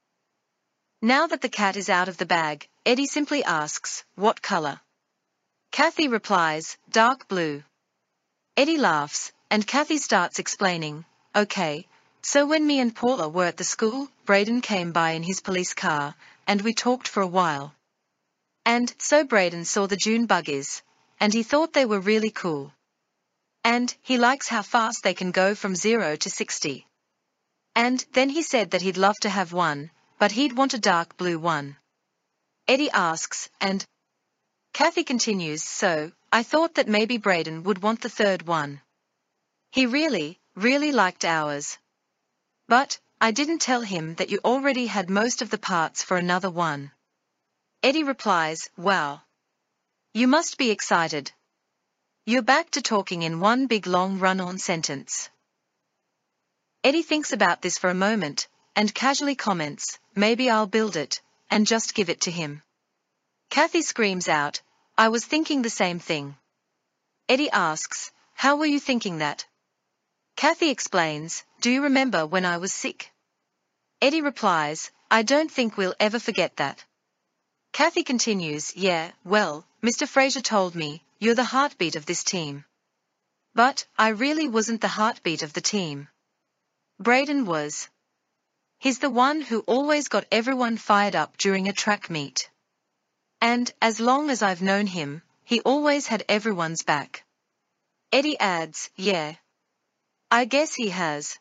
Now that the cat is out of the bag, Eddie simply asks, what color? Kathy replies, dark blue. Eddie laughs, and Kathy starts explaining, okay, so when me and Paula were at the school, Brayden came by in his police car, and we talked for a while. And so Brayden saw the dune buggies, and he thought they were really cool. And he likes how fast they can go from 0 to 60. And then he said that he'd love to have one, but he'd want a dark blue one. Eddie asks, and Kathy continues, so I thought that maybe Brayden would want the third one. He really, really liked ours. But I didn't tell him that you already had most of the parts for another one. Eddie replies, wow. You must be excited. You're back to talking in one big long run-on sentence. Eddie thinks about this for a moment, and casually comments, maybe I'll build it, and just give it to him. Kathy screams out, I was thinking the same thing. Eddie asks, how were you thinking that? Kathy explains, do you remember when I was sick? Eddie replies, I don't think we'll ever forget that. Kathy continues, yeah, well, Mr. Fraser told me, you're the heartbeat of this team. But I really wasn't the heartbeat of the team. Brayden was. He's the one who always got everyone fired up during a track meet. And as long as I've known him, he always had everyone's back. Eddie adds, yeah. I guess he has.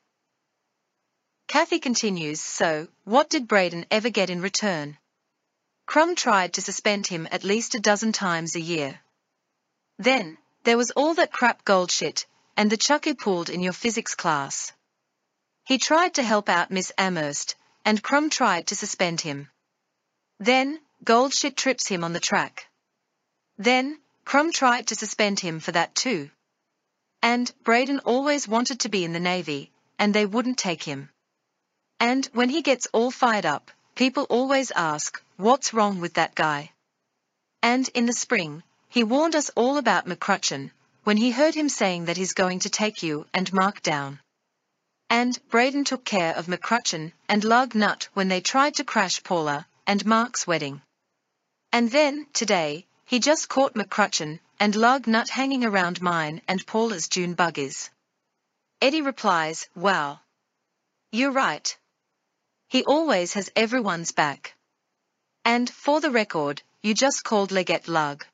Kathy continues, so, what did Brayden ever get in return? Crum tried to suspend him at least a dozen times a year. Then, there was all that crap gold shit, and the chuck he pulled in your physics class. He tried to help out Miss Amherst, and Crum tried to suspend him. Then, gold shit trips him on the track. Then, Crum tried to suspend him for that too. And Brayden always wanted to be in the Navy, and they wouldn't take him. And when he gets all fired up, people always ask, what's wrong with that guy? And in the spring, he warned us all about McCrutchen, when he heard him saying that he's going to take you and Mark down. And Brayden took care of McCrutchen and Lug Nut when they tried to crash Paula and Mark's wedding. And then, today, he just caught McCrutchen and Lug Nut hanging around mine and Paula's June buggies. Eddie replies, wow. You're right. He always has everyone's back. And, for the record, you just called Leggett Lug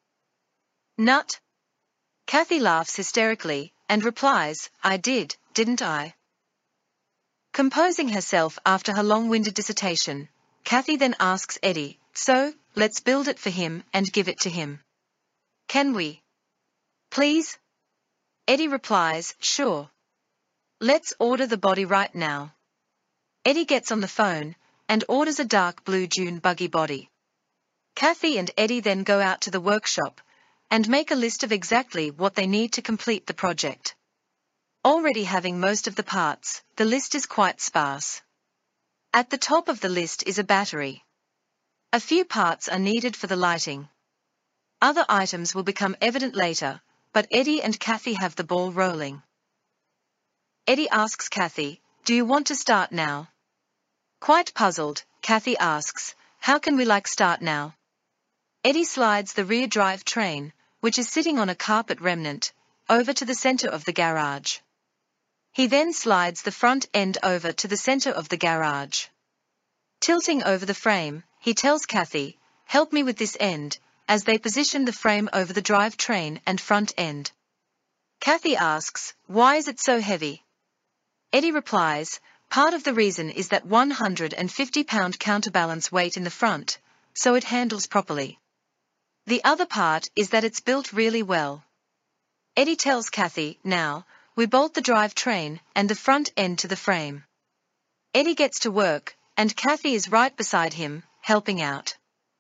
Nut? Kathy laughs hysterically, and replies, I did, didn't I? Composing herself after her long-winded dissertation, Kathy then asks Eddie, so, let's build it for him and give it to him. Can we? Please? Eddie replies, sure. Let's order the body right now. Eddie gets on the phone, and orders a dark blue June buggy body. Kathy and Eddie then go out to the workshop, and make a list of exactly what they need to complete the project. Already having most of the parts, the list is quite sparse. At the top of the list is a battery. A few parts are needed for the lighting. Other items will become evident later, but Eddie and Kathy have the ball rolling. Eddie asks Kathy, do you want to start now? Quite puzzled, Kathy asks, how can we start now? Eddie slides the rear drive train, which is sitting on a carpet remnant, over to the center of the garage. He then slides the front end over to the center of the garage. Tilting over the frame, he tells Kathy, help me with this end, as they position the frame over the drive train and front end. Kathy asks, why is it so heavy? Eddie replies, part of the reason is that 150-pound counterbalance weight in the front, so it handles properly. The other part is that it's built really well. Eddie tells Kathy, now, we bolt the drive train and the front end to the frame. Eddie gets to work, and Kathy is right beside him, helping out.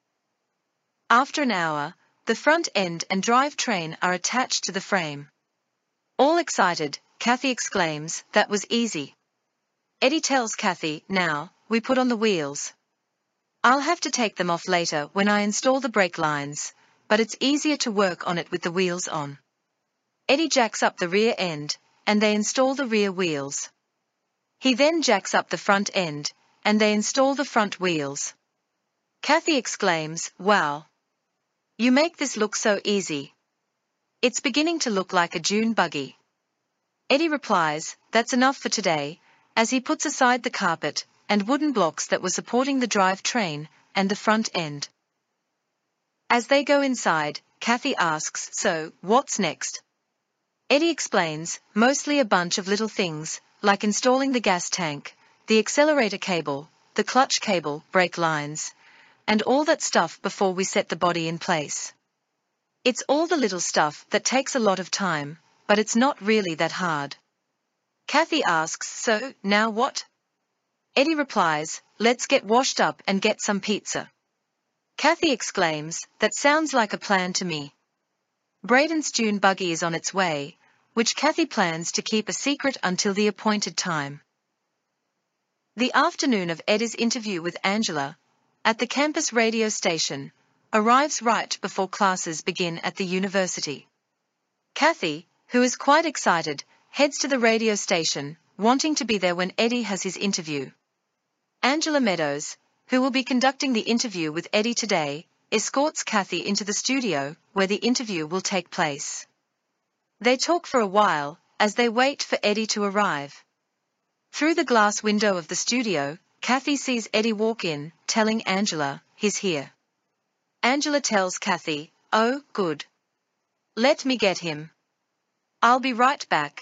After an hour, the front end and drive train are attached to the frame. All excited, Kathy exclaims, that was easy. Eddie tells Kathy, now, we put on the wheels. I'll have to take them off later when I install the brake lines, but it's easier to work on it with the wheels on. Eddie jacks up the rear end, and they install the rear wheels. He then jacks up the front end, and they install the front wheels. Kathy exclaims, wow. You make this look so easy. It's beginning to look like a June buggy. Eddie replies, that's enough for today, as he puts aside the carpet and wooden blocks that were supporting the drive train and the front end. As they go inside, Kathy asks, so, what's next? Eddie explains, mostly a bunch of little things, like installing the gas tank, the accelerator cable, the clutch cable, brake lines, and all that stuff before we set the body in place. It's all the little stuff that takes a lot of time, but it's not really that hard. Kathy asks, so, now what? Eddie replies, let's get washed up and get some pizza. Kathy exclaims, that sounds like a plan to me. Braden's dune buggy is on its way, which Kathy plans to keep a secret until the appointed time. The afternoon of Eddie's interview with Angela, at the campus radio station, arrives right before classes begin at the university. Kathy, who is quite excited, heads to the radio station, wanting to be there when Eddie has his interview. Angela Meadows, who will be conducting the interview with Eddie today, escorts Kathy into the studio, where the interview will take place. They talk for a while, as they wait for Eddie to arrive. Through the glass window of the studio, Kathy sees Eddie walk in, telling Angela, he's here. Angela tells Kathy, oh, good. Let me get him. I'll be right back.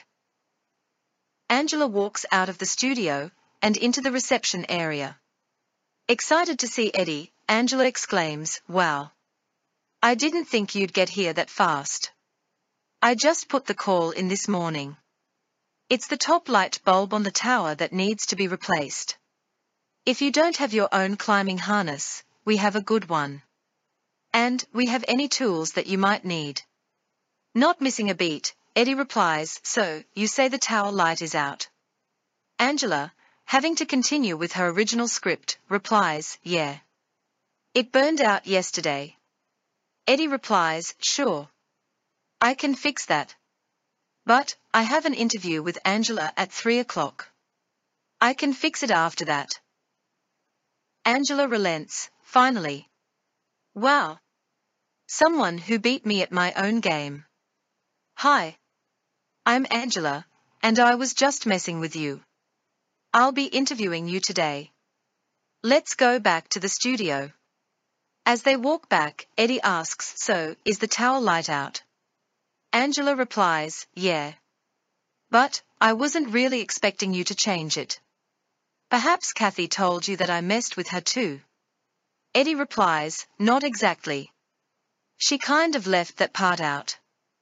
Angela walks out of the studio, and into the reception area. Excited to see Eddie, Angela exclaims, wow. I didn't think you'd get here that fast. I just put the call in this morning. It's the top light bulb on the tower that needs to be replaced. If you don't have your own climbing harness, we have a good one. And we have any tools that you might need. Not missing a beat, Eddie replies, so, you say the tower light is out. Angela, having to continue with her original script, replies, yeah. It burned out yesterday. Eddie replies, sure. I can fix that. But, I have an interview with Angela at 3 o'clock. I can fix it after that. Angela relents, finally. Wow. Someone who beat me at my own game. Hi. I'm Angela, and I was just messing with you. I'll be interviewing you today. Let's go back to the studio. As they walk back, Eddie asks, so, is the tower light out? Angela replies, yeah. But, I wasn't really expecting you to change it. Perhaps Kathy told you that I messed with her too. Eddie replies, not exactly. She kind of left that part out.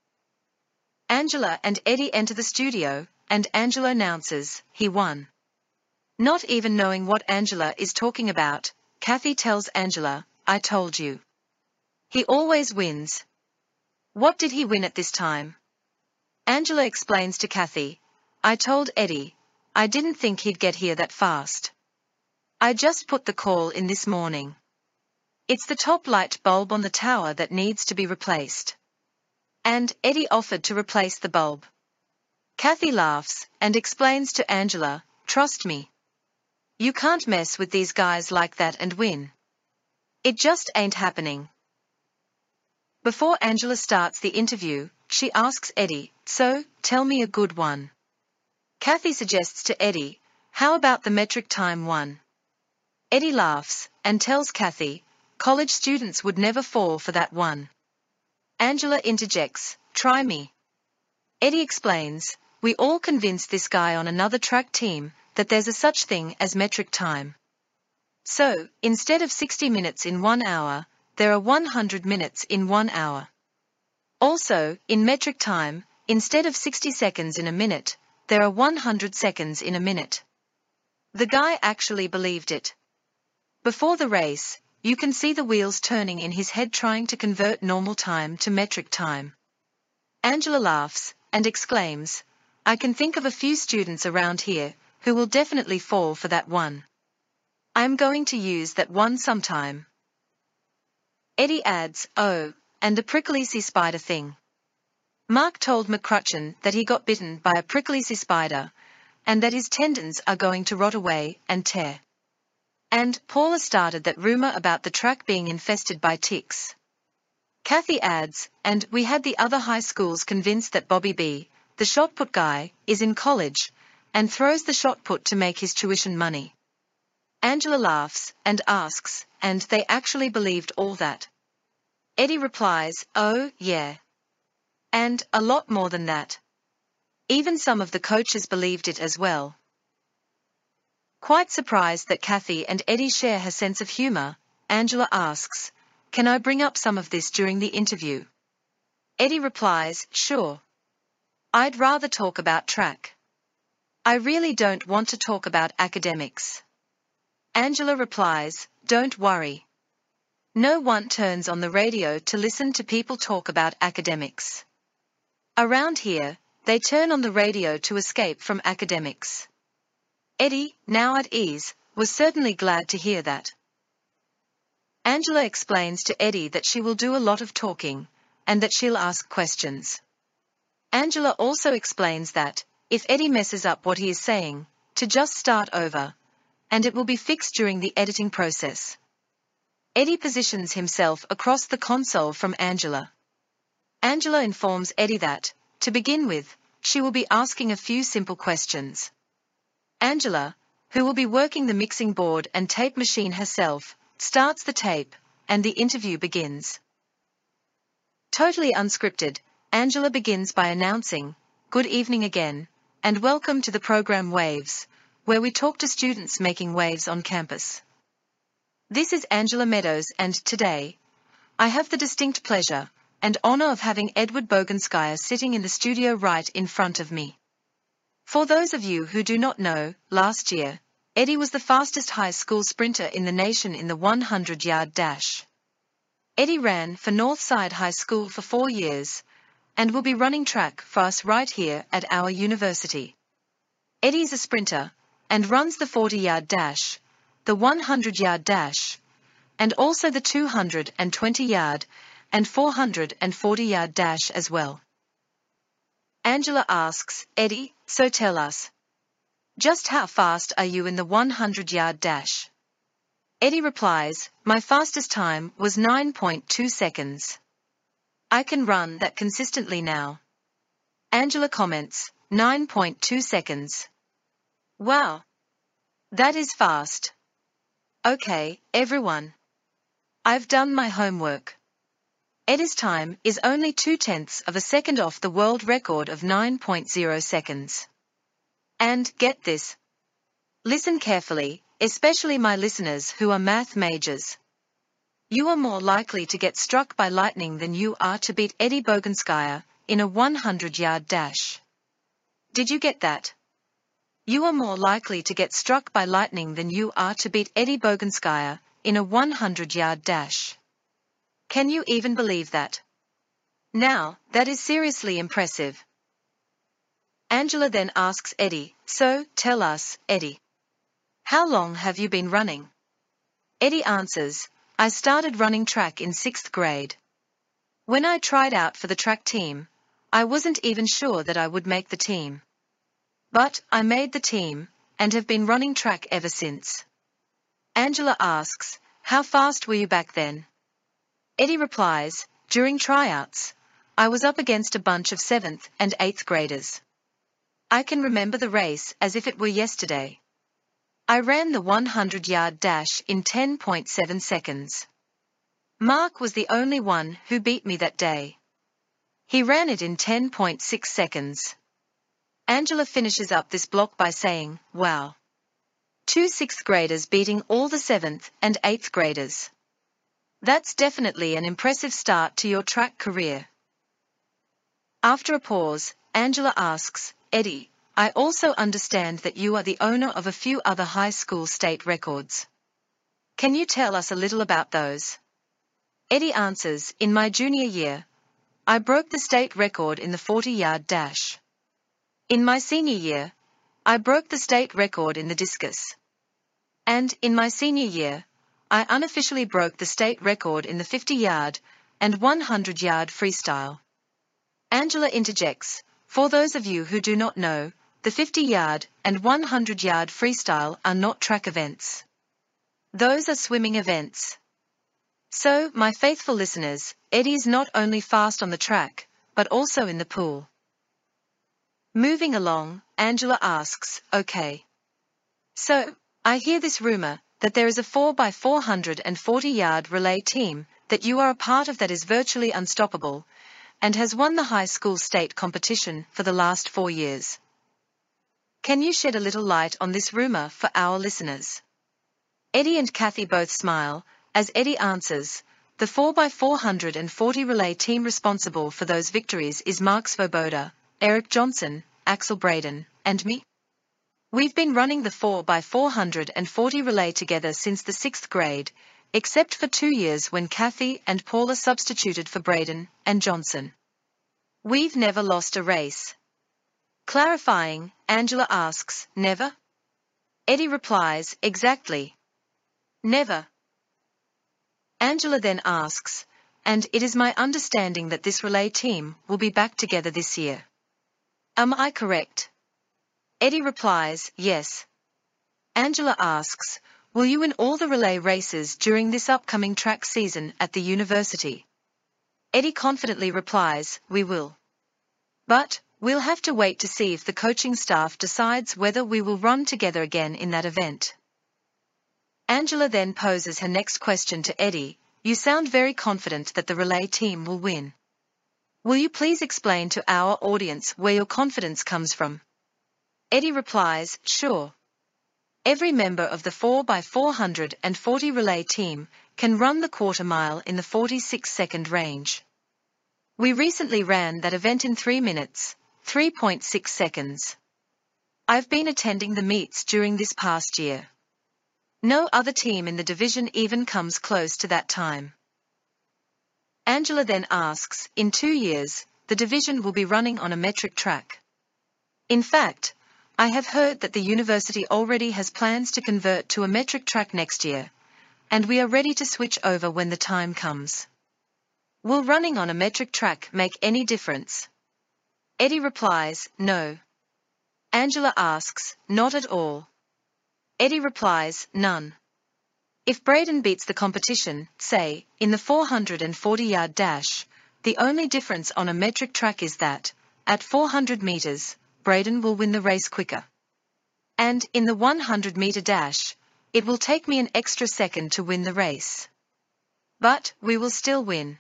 Angela and Eddie enter the studio, and Angela announces, he won. Not even knowing what Angela is talking about, Kathy tells Angela, I told you. He always wins. What did he win at this time? Angela explains to Kathy, I told Eddie, I didn't think he'd get here that fast. I just put the call in this morning. It's the top light bulb on the tower that needs to be replaced. And Eddie offered to replace the bulb. Kathy laughs and explains to Angela, trust me. You can't mess with these guys like that and win. It just ain't happening. Before Angela starts the interview, she asks Eddie, so, tell me a good one. Kathy suggests to Eddie, how about the metric time one? Eddie laughs and tells Kathy, college students would never fall for that one. Angela interjects, try me. Eddie explains, we all convinced this guy on another track team that there's a such thing as metric time. So, instead of 60 minutes in 1 hour, there are 100 minutes in 1 hour. Also, in metric time, instead of 60 seconds in a minute, there are 100 seconds in a minute. The guy actually believed it. Before the race, you can see the wheels turning in his head trying to convert normal time to metric time. Angela laughs and exclaims, I can think of a few students around here who will definitely fall for that one. I'm going to use that one sometime. Eddie adds, oh, and the prickly spider thing. Mark told McCrutchen that he got bitten by a prickly spider, and that his tendons are going to rot away and tear. And Paula started that rumor about the track being infested by ticks. Kathy adds, and we had the other high schools convinced that Bobby B., the shot put guy, is in college, and throws the shot put to make his tuition money. Angela laughs and asks, and they actually believed all that? Eddie replies, "Oh, yeah. And a lot more than that. Even some of the coaches believed it as well." Quite surprised that Kathy and Eddie share her sense of humor, Angela asks, "Can I bring up some of this during the interview?" Eddie replies, "Sure. I'd rather talk about track. I really don't want to talk about academics." Angela replies, "Don't worry. No one turns on the radio to listen to people talk about academics. Around here, they turn on the radio to escape from academics." Eddie, now at ease, was certainly glad to hear that. Angela explains to Eddie that she will do a lot of talking, and that she'll ask questions. Angela also explains that, if Eddie messes up what he is saying, to just start over, and it will be fixed during the editing process. Eddie positions himself across the console from Angela. Angela informs Eddie that, to begin with, she will be asking a few simple questions. Angela, who will be working the mixing board and tape machine herself, starts the tape, and the interview begins. Totally unscripted, Angela begins by announcing, "Good evening again, and welcome to the program Waves, where we talk to students making waves on campus. This is Angela Meadows, and today, I have the distinct pleasure and honor of having Edward Bogenskaya sitting in the studio right in front of me. For those of you who do not know, last year, Eddie was the fastest high school sprinter in the nation in the 100-yard dash. Eddie ran for Northside High School for 4 years, and will be running track for us right here at our university. Eddie's a sprinter, and runs the 40-yard dash, the 100-yard dash, and also the 220-yard and 440-yard dash as well." Angela asks, "Eddie, so tell us, just how fast are you in the 100-yard dash?" Eddie replies, "My fastest time was 9.2 seconds. I can run that consistently now." Angela comments, 9.2 seconds. Wow. That is fast. Okay, everyone. I've done my homework. Eddie's time is only 0.2 of a second off the world record of 9.0 seconds. And, get this. Listen carefully, especially my listeners who are math majors. You are more likely to get struck by lightning than you are to beat Eddie Bogenskaya in a 100-yard dash. Did you get that? You are more likely to get struck by lightning than you are to beat Eddie Bogenskaya in a 100-yard dash. Can you even believe that? Now, that is seriously impressive." Angela then asks Eddie, "So, tell us, Eddie. How long have you been running?" Eddie answers, "I started running track in 6th grade. When I tried out for the track team, I wasn't even sure that I would make the team. But I made the team, and have been running track ever since." Angela asks, "How fast were you back then?" Eddie replies, "During tryouts, I was up against a bunch of 7th and 8th graders. I can remember the race as if it were yesterday. I ran the 100-yard dash in 10.7 seconds. Mark was the only one who beat me that day. He ran it in 10.6 seconds. Angela finishes up this block by saying, "Wow. 2 6th graders beating all the 7th and 8th graders. That's definitely an impressive start to your track career." After a pause, Angela asks, "Eddie, I also understand that you are the owner of a few other high school state records. Can you tell us a little about those?" Eddie answers, "In my junior year, I broke the state record in the 40-yard dash. In my senior year, I broke the state record in the discus. And in my senior year, I unofficially broke the state record in the 50-yard and 100-yard freestyle." Angela interjects, "For those of you who do not know, the 50-yard and 100-yard freestyle are not track events. Those are swimming events." So, my faithful listeners, Eddie is not only fast on the track, but also in the pool. Moving along, Angela asks, "Okay. So, I hear this rumor that there is a 4x440-yard relay team that you are a part of that is virtually unstoppable, and has won the high school state competition for the last 4 years. Can you shed a little light on this rumor for our listeners? Eddie and Kathy both smile, as Eddie answers, the 4x440 relay team responsible for those victories is Mark Svoboda, Eric Johnson, Axel Braden, and me. We've been running the 4x440 relay together since the 6th grade, except for 2 years when Kathy and Paula substituted for Braden and Johnson. We've never lost a race. Clarifying, Angela asks, never? Eddie replies, exactly. Never. Angela then asks, and it is my understanding that this relay team will be back together this year. Am I correct? Eddie replies, yes. Angela asks, will you win all the relay races during this upcoming track season at the university? Eddie confidently replies, we will. But, we'll have to wait to see if the coaching staff decides whether we will run together again in that event. Angela then poses her next question to Eddie, you sound very confident that the relay team will win. Will you please explain to our audience where your confidence comes from? Eddie replies, sure. Every member of the 4x440 relay team can run the quarter mile in the 46-second range. We recently ran that event in 3 minutes, 3.6 seconds. I've been attending the meets during this past year. No other team in the division even comes close to that time. Angela then asks, in 2 years, the division will be running on a metric track. In fact, I have heard that the university already has plans to convert to a metric track next year, and we are ready to switch over when the time comes. Will running on a metric track make any difference? Eddie replies, no. Angela asks, not at all. Eddie replies, none. If Braden beats the competition, say, in the 440-yard dash, the only difference on a metric track is that, at 400 meters, Braden will win the race quicker. And, in the 100-meter dash, it will take me an extra second to win the race. But, we will still win.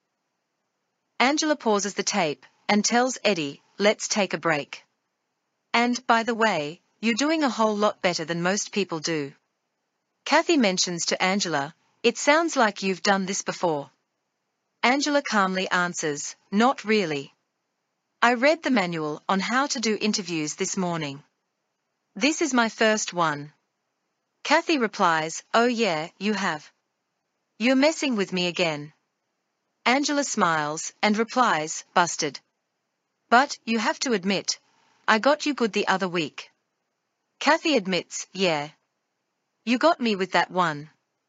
Angela pauses the tape, and tells Eddie, let's take a break. And, by the way, you're doing a whole lot better than most people do. Kathy mentions to Angela, it sounds like you've done this before. Angela calmly answers, not really. I read the manual on how to do interviews this morning. This is my first one. Kathy replies, oh yeah, you have. You're messing with me again. Angela smiles and replies, busted. But, you have to admit, I got you good the other week. Kathy admits, yeah. You got me with that one.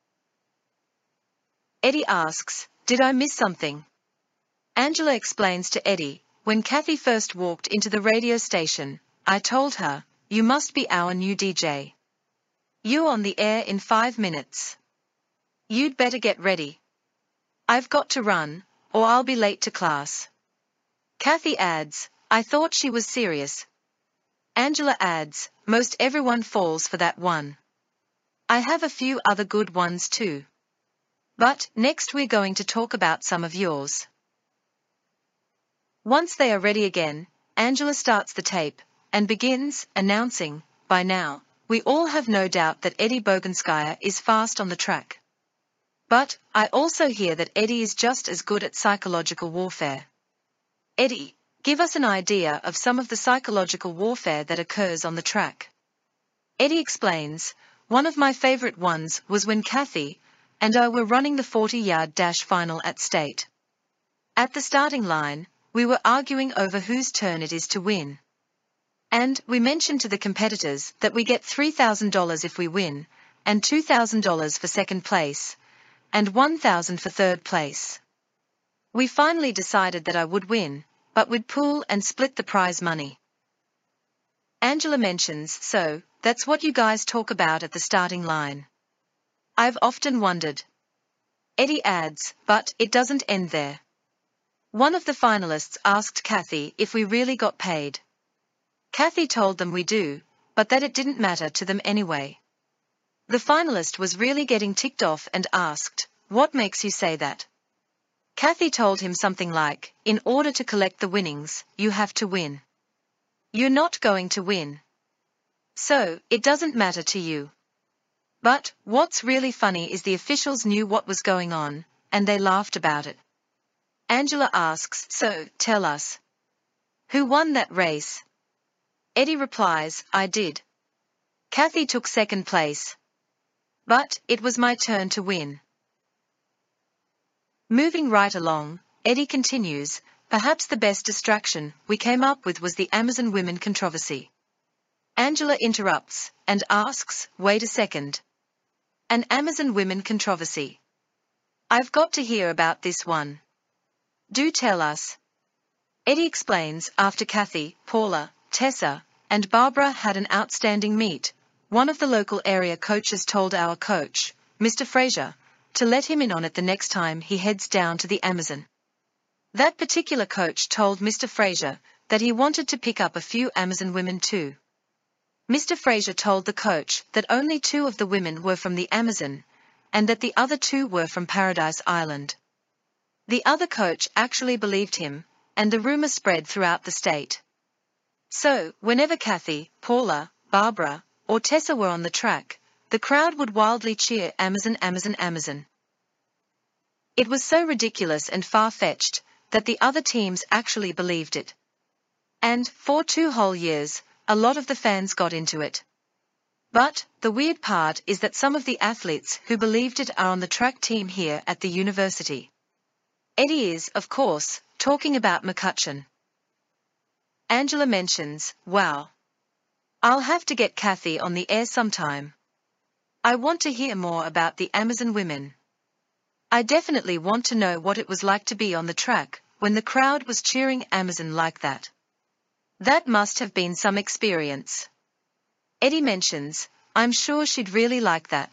Eddie asks, did I miss something? Angela explains to Eddie, when Kathy first walked into the radio station, I told her, you must be our new DJ. You're on the air in 5 minutes. You'd better get ready. I've got to run, or I'll be late to class. Kathy adds, I thought she was serious. Angela adds, most everyone falls for that one. I have a few other good ones too. But, next we're going to talk about some of yours. Once they are ready again, Angela starts the tape, and begins, announcing, by now, we all have no doubt that Eddie Bogenskaya is fast on the track. But, I also hear that Eddie is just as good at psychological warfare. Eddie, give us an idea of some of the psychological warfare that occurs on the track. Eddie explains, one of my favorite ones was when Kathy and I were running the 40-yard dash final at state. At the starting line, we were arguing over whose turn it is to win. And we mentioned to the competitors that we get $3,000 if we win, and $2,000 for second place, and $1,000 for third place. We finally decided that I would win, but we'd pool and split the prize money. Angela mentions, so, that's what you guys talk about at the starting line. I've often wondered. Eddie adds, but it doesn't end there. One of the finalists asked Kathy if we really got paid. Kathy told them we do, but that it didn't matter to them anyway. The finalist was really getting ticked off and asked, what makes you say that? Kathy told him something like, in order to collect the winnings, you have to win. You're not going to win. So, it doesn't matter to you. But, what's really funny is the officials knew what was going on, and they laughed about it. Angela asks, so, tell us. Who won that race? Eddie replies, I did. Kathy took second place. But, it was my turn to win. Moving right along, Eddie continues, perhaps the best distraction we came up with was the Amazon women controversy. Angela interrupts, and asks, wait a second. An Amazon women controversy. I've got to hear about this one. Do tell us. Eddie explains, after Kathy, Paula, Tessa, and Barbara had an outstanding meet, one of the local area coaches told our coach, Mr. Fraser, to let him in on it the next time he heads down to the Amazon. That particular coach told Mr. Fraser that he wanted to pick up a few Amazon women too. Mr. Fraser told the coach that only 2 of the women were from the Amazon, and that the other 2 were from Paradise Island. The other coach actually believed him, and the rumor spread throughout the state. So, whenever Kathy, Paula, Barbara, or Tessa were on the track, the crowd would wildly cheer Amazon, Amazon, Amazon. It was so ridiculous and far-fetched that the other teams actually believed it. And, for 2 whole years, a lot of the fans got into it. But, the weird part is that some of the athletes who believed it are on the track team here at the university. Eddie is, of course, talking about McCutcheon. Angela mentions, wow. I'll have to get Kathy on the air sometime. I want to hear more about the Amazon women. I definitely want to know what it was like to be on the track when the crowd was cheering Amazon like that. That must have been some experience. Eddie mentions, I'm sure she'd really like that.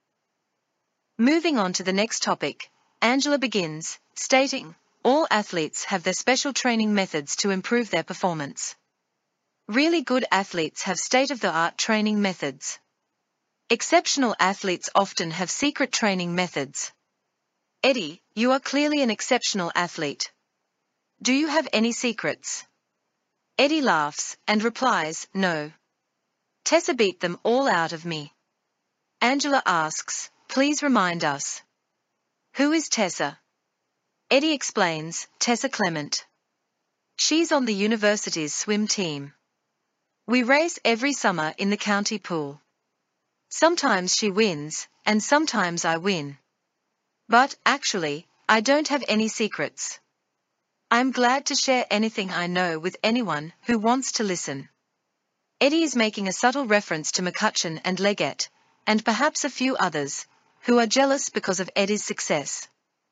Moving on to the next topic, Angela begins, stating, all athletes have their special training methods to improve their performance. Really good athletes have state-of-the-art training methods. Exceptional athletes often have secret training methods. Eddie, you are clearly an exceptional athlete. Do you have any secrets? Eddie laughs and replies, no. Tessa beat them all out of me. Angela asks, please remind us. Who is Tessa? Eddie explains, Tessa Clement. She's on the university's swim team. We race every summer in the county pool. Sometimes she wins, and sometimes I win. But, actually, I don't have any secrets. I'm glad to share anything I know with anyone who wants to listen. Eddie is making a subtle reference to McCutcheon and Leggett, and perhaps a few others, who are jealous because of Eddie's success.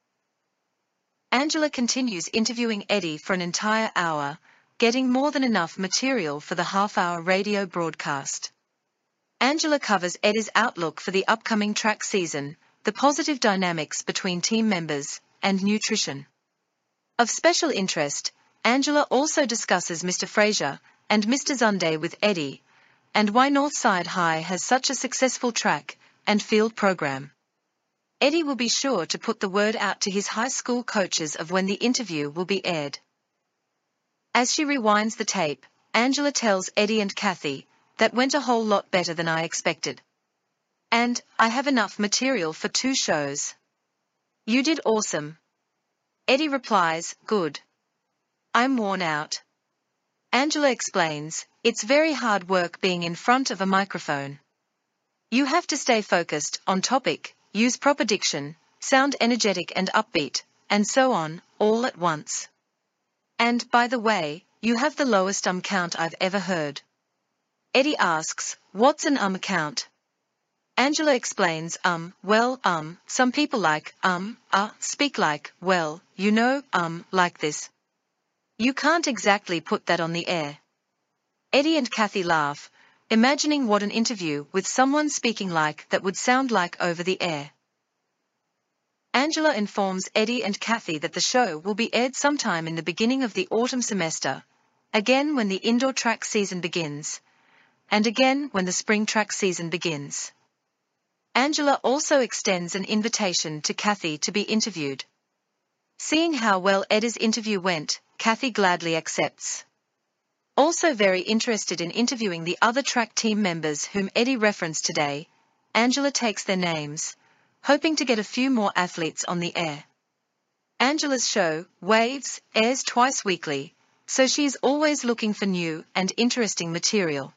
Angela continues interviewing Eddie for an entire hour, getting more than enough material for the half-hour radio broadcast. Angela covers Eddie's outlook for the upcoming track season, the positive dynamics between team members, and nutrition. Of special interest, Angela also discusses Mr. Fraser and Mr. Zunday with Eddie, and why Northside High has such a successful track and field program. Eddie will be sure to put the word out to his high school coaches of when the interview will be aired. As she rewinds the tape, Angela tells Eddie and Kathy, that went a whole lot better than I expected. And, I have enough material for 2 shows. You did awesome. Eddie replies, good. I'm worn out. Angela explains, it's very hard work being in front of a microphone. You have to stay focused, on topic, use proper diction, sound energetic and upbeat, and so on, all at once. And, by the way, you have the lowest count I've ever heard. Eddie asks, what's an count? Angela explains, well, some people like, speak like, well, you know, like this. You can't exactly put that on the air. Eddie and Kathy laugh, imagining what an interview with someone speaking like that would sound like over the air. Angela informs Eddie and Kathy that the show will be aired sometime in the beginning of the autumn semester, again when the indoor track season begins, and again when the spring track season begins. Angela also extends an invitation to Kathy to be interviewed. Seeing how well Eddie's interview went, Kathy gladly accepts. Also very interested in interviewing the other track team members whom Eddie referenced today, Angela takes their names, hoping to get a few more athletes on the air. Angela's show, Waves, airs twice weekly, so she is always looking for new and interesting material.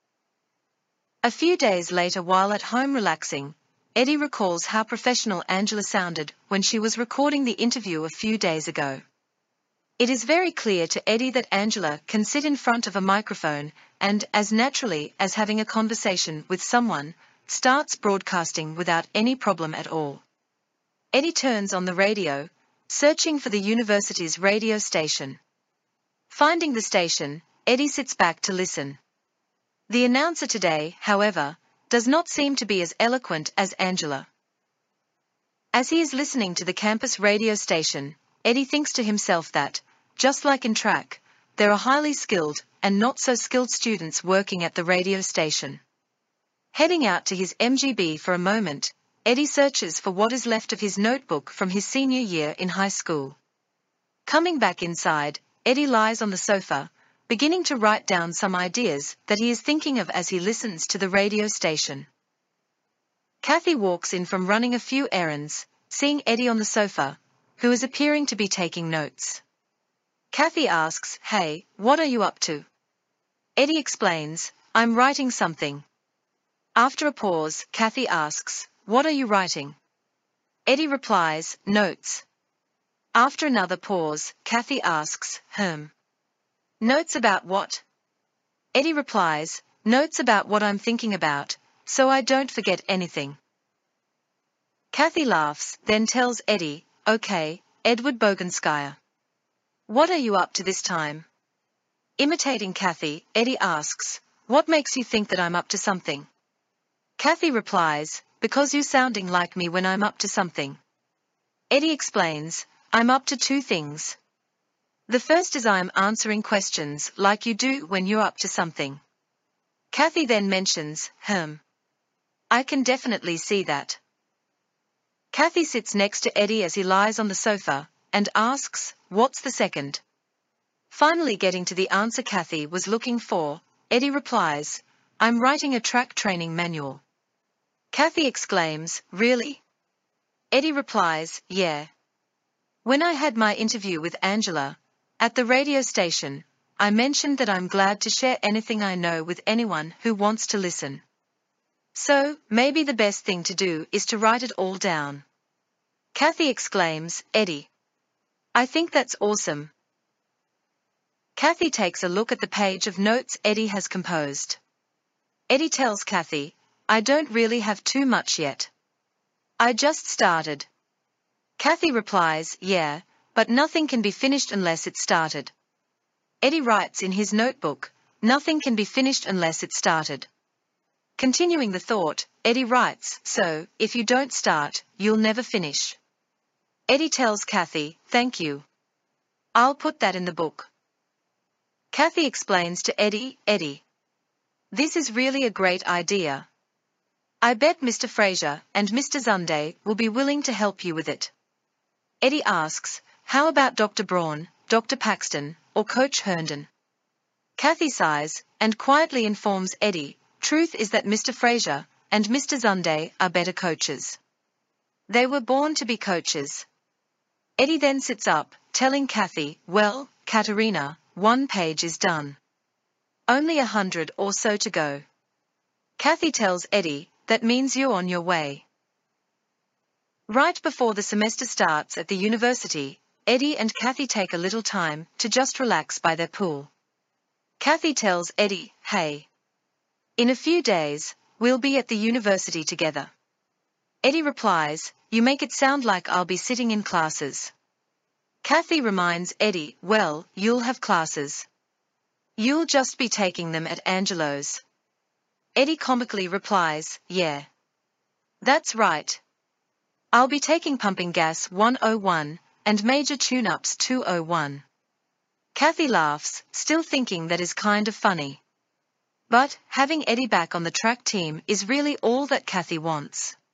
A few days later, while at home relaxing, Eddie recalls how professional Angela sounded when she was recording the interview a few days ago. It is very clear to Eddie that Angela can sit in front of a microphone and, as naturally as having a conversation with someone, starts broadcasting without any problem at all. Eddie turns on the radio, searching for the university's radio station. Finding the station, Eddie sits back to listen. The announcer today, however, does not seem to be as eloquent as Angela. As he is listening to the campus radio station, Eddie thinks to himself that, just like in track, there are highly skilled and not so skilled students working at the radio station. Heading out to his MGB for a moment, Eddie searches for what is left of his notebook from his senior year in high school. Coming back inside, Eddie lies on the sofa, beginning to write down some ideas that he is thinking of as he listens to the radio station. Kathy walks in from running a few errands, seeing Eddie on the sofa, who is appearing to be taking notes. Kathy asks, "Hey, what are you up to?" Eddie explains, "I'm writing something." After a pause, Kathy asks, "What are you writing?" Eddie replies, "Notes." After another pause, Kathy asks, "Notes about what?" Eddie replies, "Notes about what I'm thinking about, so I don't forget anything." Kathy laughs, then tells Eddie, "Okay, Edward Bogenskaya. What are you up to this time?" Imitating Kathy, Eddie asks, "What makes you think that I'm up to something?" Kathy replies, "Because you sounding like me when I'm up to something." Eddie explains, "I'm up to two things. The first is I'm answering questions like you do when you're up to something." Kathy then mentions, "I can definitely see that." Kathy sits next to Eddie as he lies on the sofa, and asks, "What's the second?" Finally getting to the answer Kathy was looking for, Eddie replies, "I'm writing a track training manual." Kathy exclaims, "Really?" Eddie replies, "Yeah. When I had my interview with Angela, at the radio station, I mentioned that I'm glad to share anything I know with anyone who wants to listen. So, maybe the best thing to do is to write it all down." Kathy exclaims, "Eddie, I think that's awesome." Kathy takes a look at the page of notes Eddie has composed. Eddie tells Kathy, "I don't really have too much yet. I just started." Kathy replies, "Yeah, but nothing can be finished unless it's started." Eddie writes in his notebook, "Nothing can be finished unless it's started." Continuing the thought, Eddie writes, "So, if you don't start, you'll never finish." Eddie tells Kathy, "Thank you. I'll put that in the book." Kathy explains to Eddie, "Eddie, this is really a great idea. I bet Mr. Fraser and Mr. Zunde will be willing to help you with it." Eddie asks, "How about Dr. Braun, Dr. Paxton, or Coach Herndon?" Kathy sighs, and quietly informs Eddie, "Truth is that Mr. Fraser and Mr. Zunde are better coaches. They were born to be coaches." Eddie then sits up, telling Kathy, "Well, Katerina, one page is done. Only 100 or so to go." Kathy tells Eddie, "That means you're on your way." Right before the semester starts at the university, Eddie and Kathy take a little time to just relax by their pool. Kathy tells Eddie, "Hey, in a few days, we'll be at the university together." Eddie replies, "You make it sound like I'll be sitting in classes." Kathy reminds Eddie, "Well, you'll have classes. You'll just be taking them at Angelo's." Eddie comically replies, "Yeah. That's right. I'll be taking Pumping Gas 101 and Major Tune-Ups 201. Kathy laughs, still thinking that is kind of funny. But, having Eddie back on the track team is really all that Kathy wants.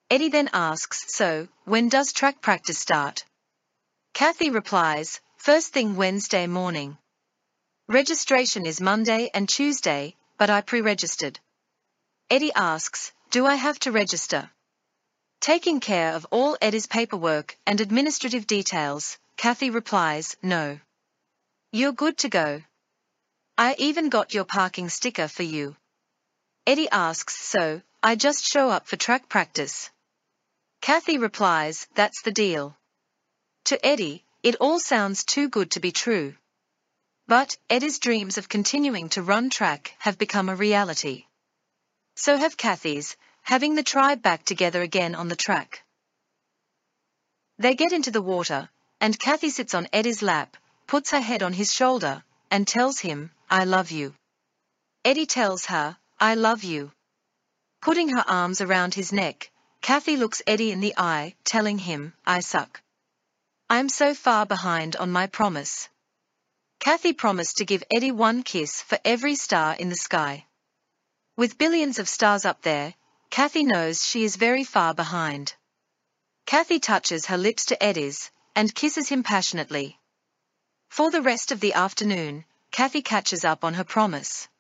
Eddie then asks, so, when does track practice start? Kathy replies, first thing Wednesday morning. Registration is Monday and Tuesday, but I pre-registered. Eddie asks, do I have to register? Taking care of all Eddie's paperwork and administrative details, Kathy replies, no. You're good to go. I even got your parking sticker for you. Eddie asks, so, I just show up for track practice? Kathy replies, that's the deal. To Eddie, it all sounds too good to be true. But Eddie's dreams of continuing to run track have become a reality. So have Kathy's, having the tribe back together again on the track. They get into the water, and Kathy sits on Eddie's lap, puts her head on his shoulder, and tells him, I love you. Eddie tells her, I love you. Putting her arms around his neck, Kathy looks Eddie in the eye, telling him, I suck. I'm so far behind on my promise. Kathy promised to give Eddie one kiss for every star in the sky. With billions of stars up there, Kathy knows she is very far behind. Kathy touches her lips to Eddie's, and kisses him passionately. For the rest of the afternoon, Kathy catches up on her promise.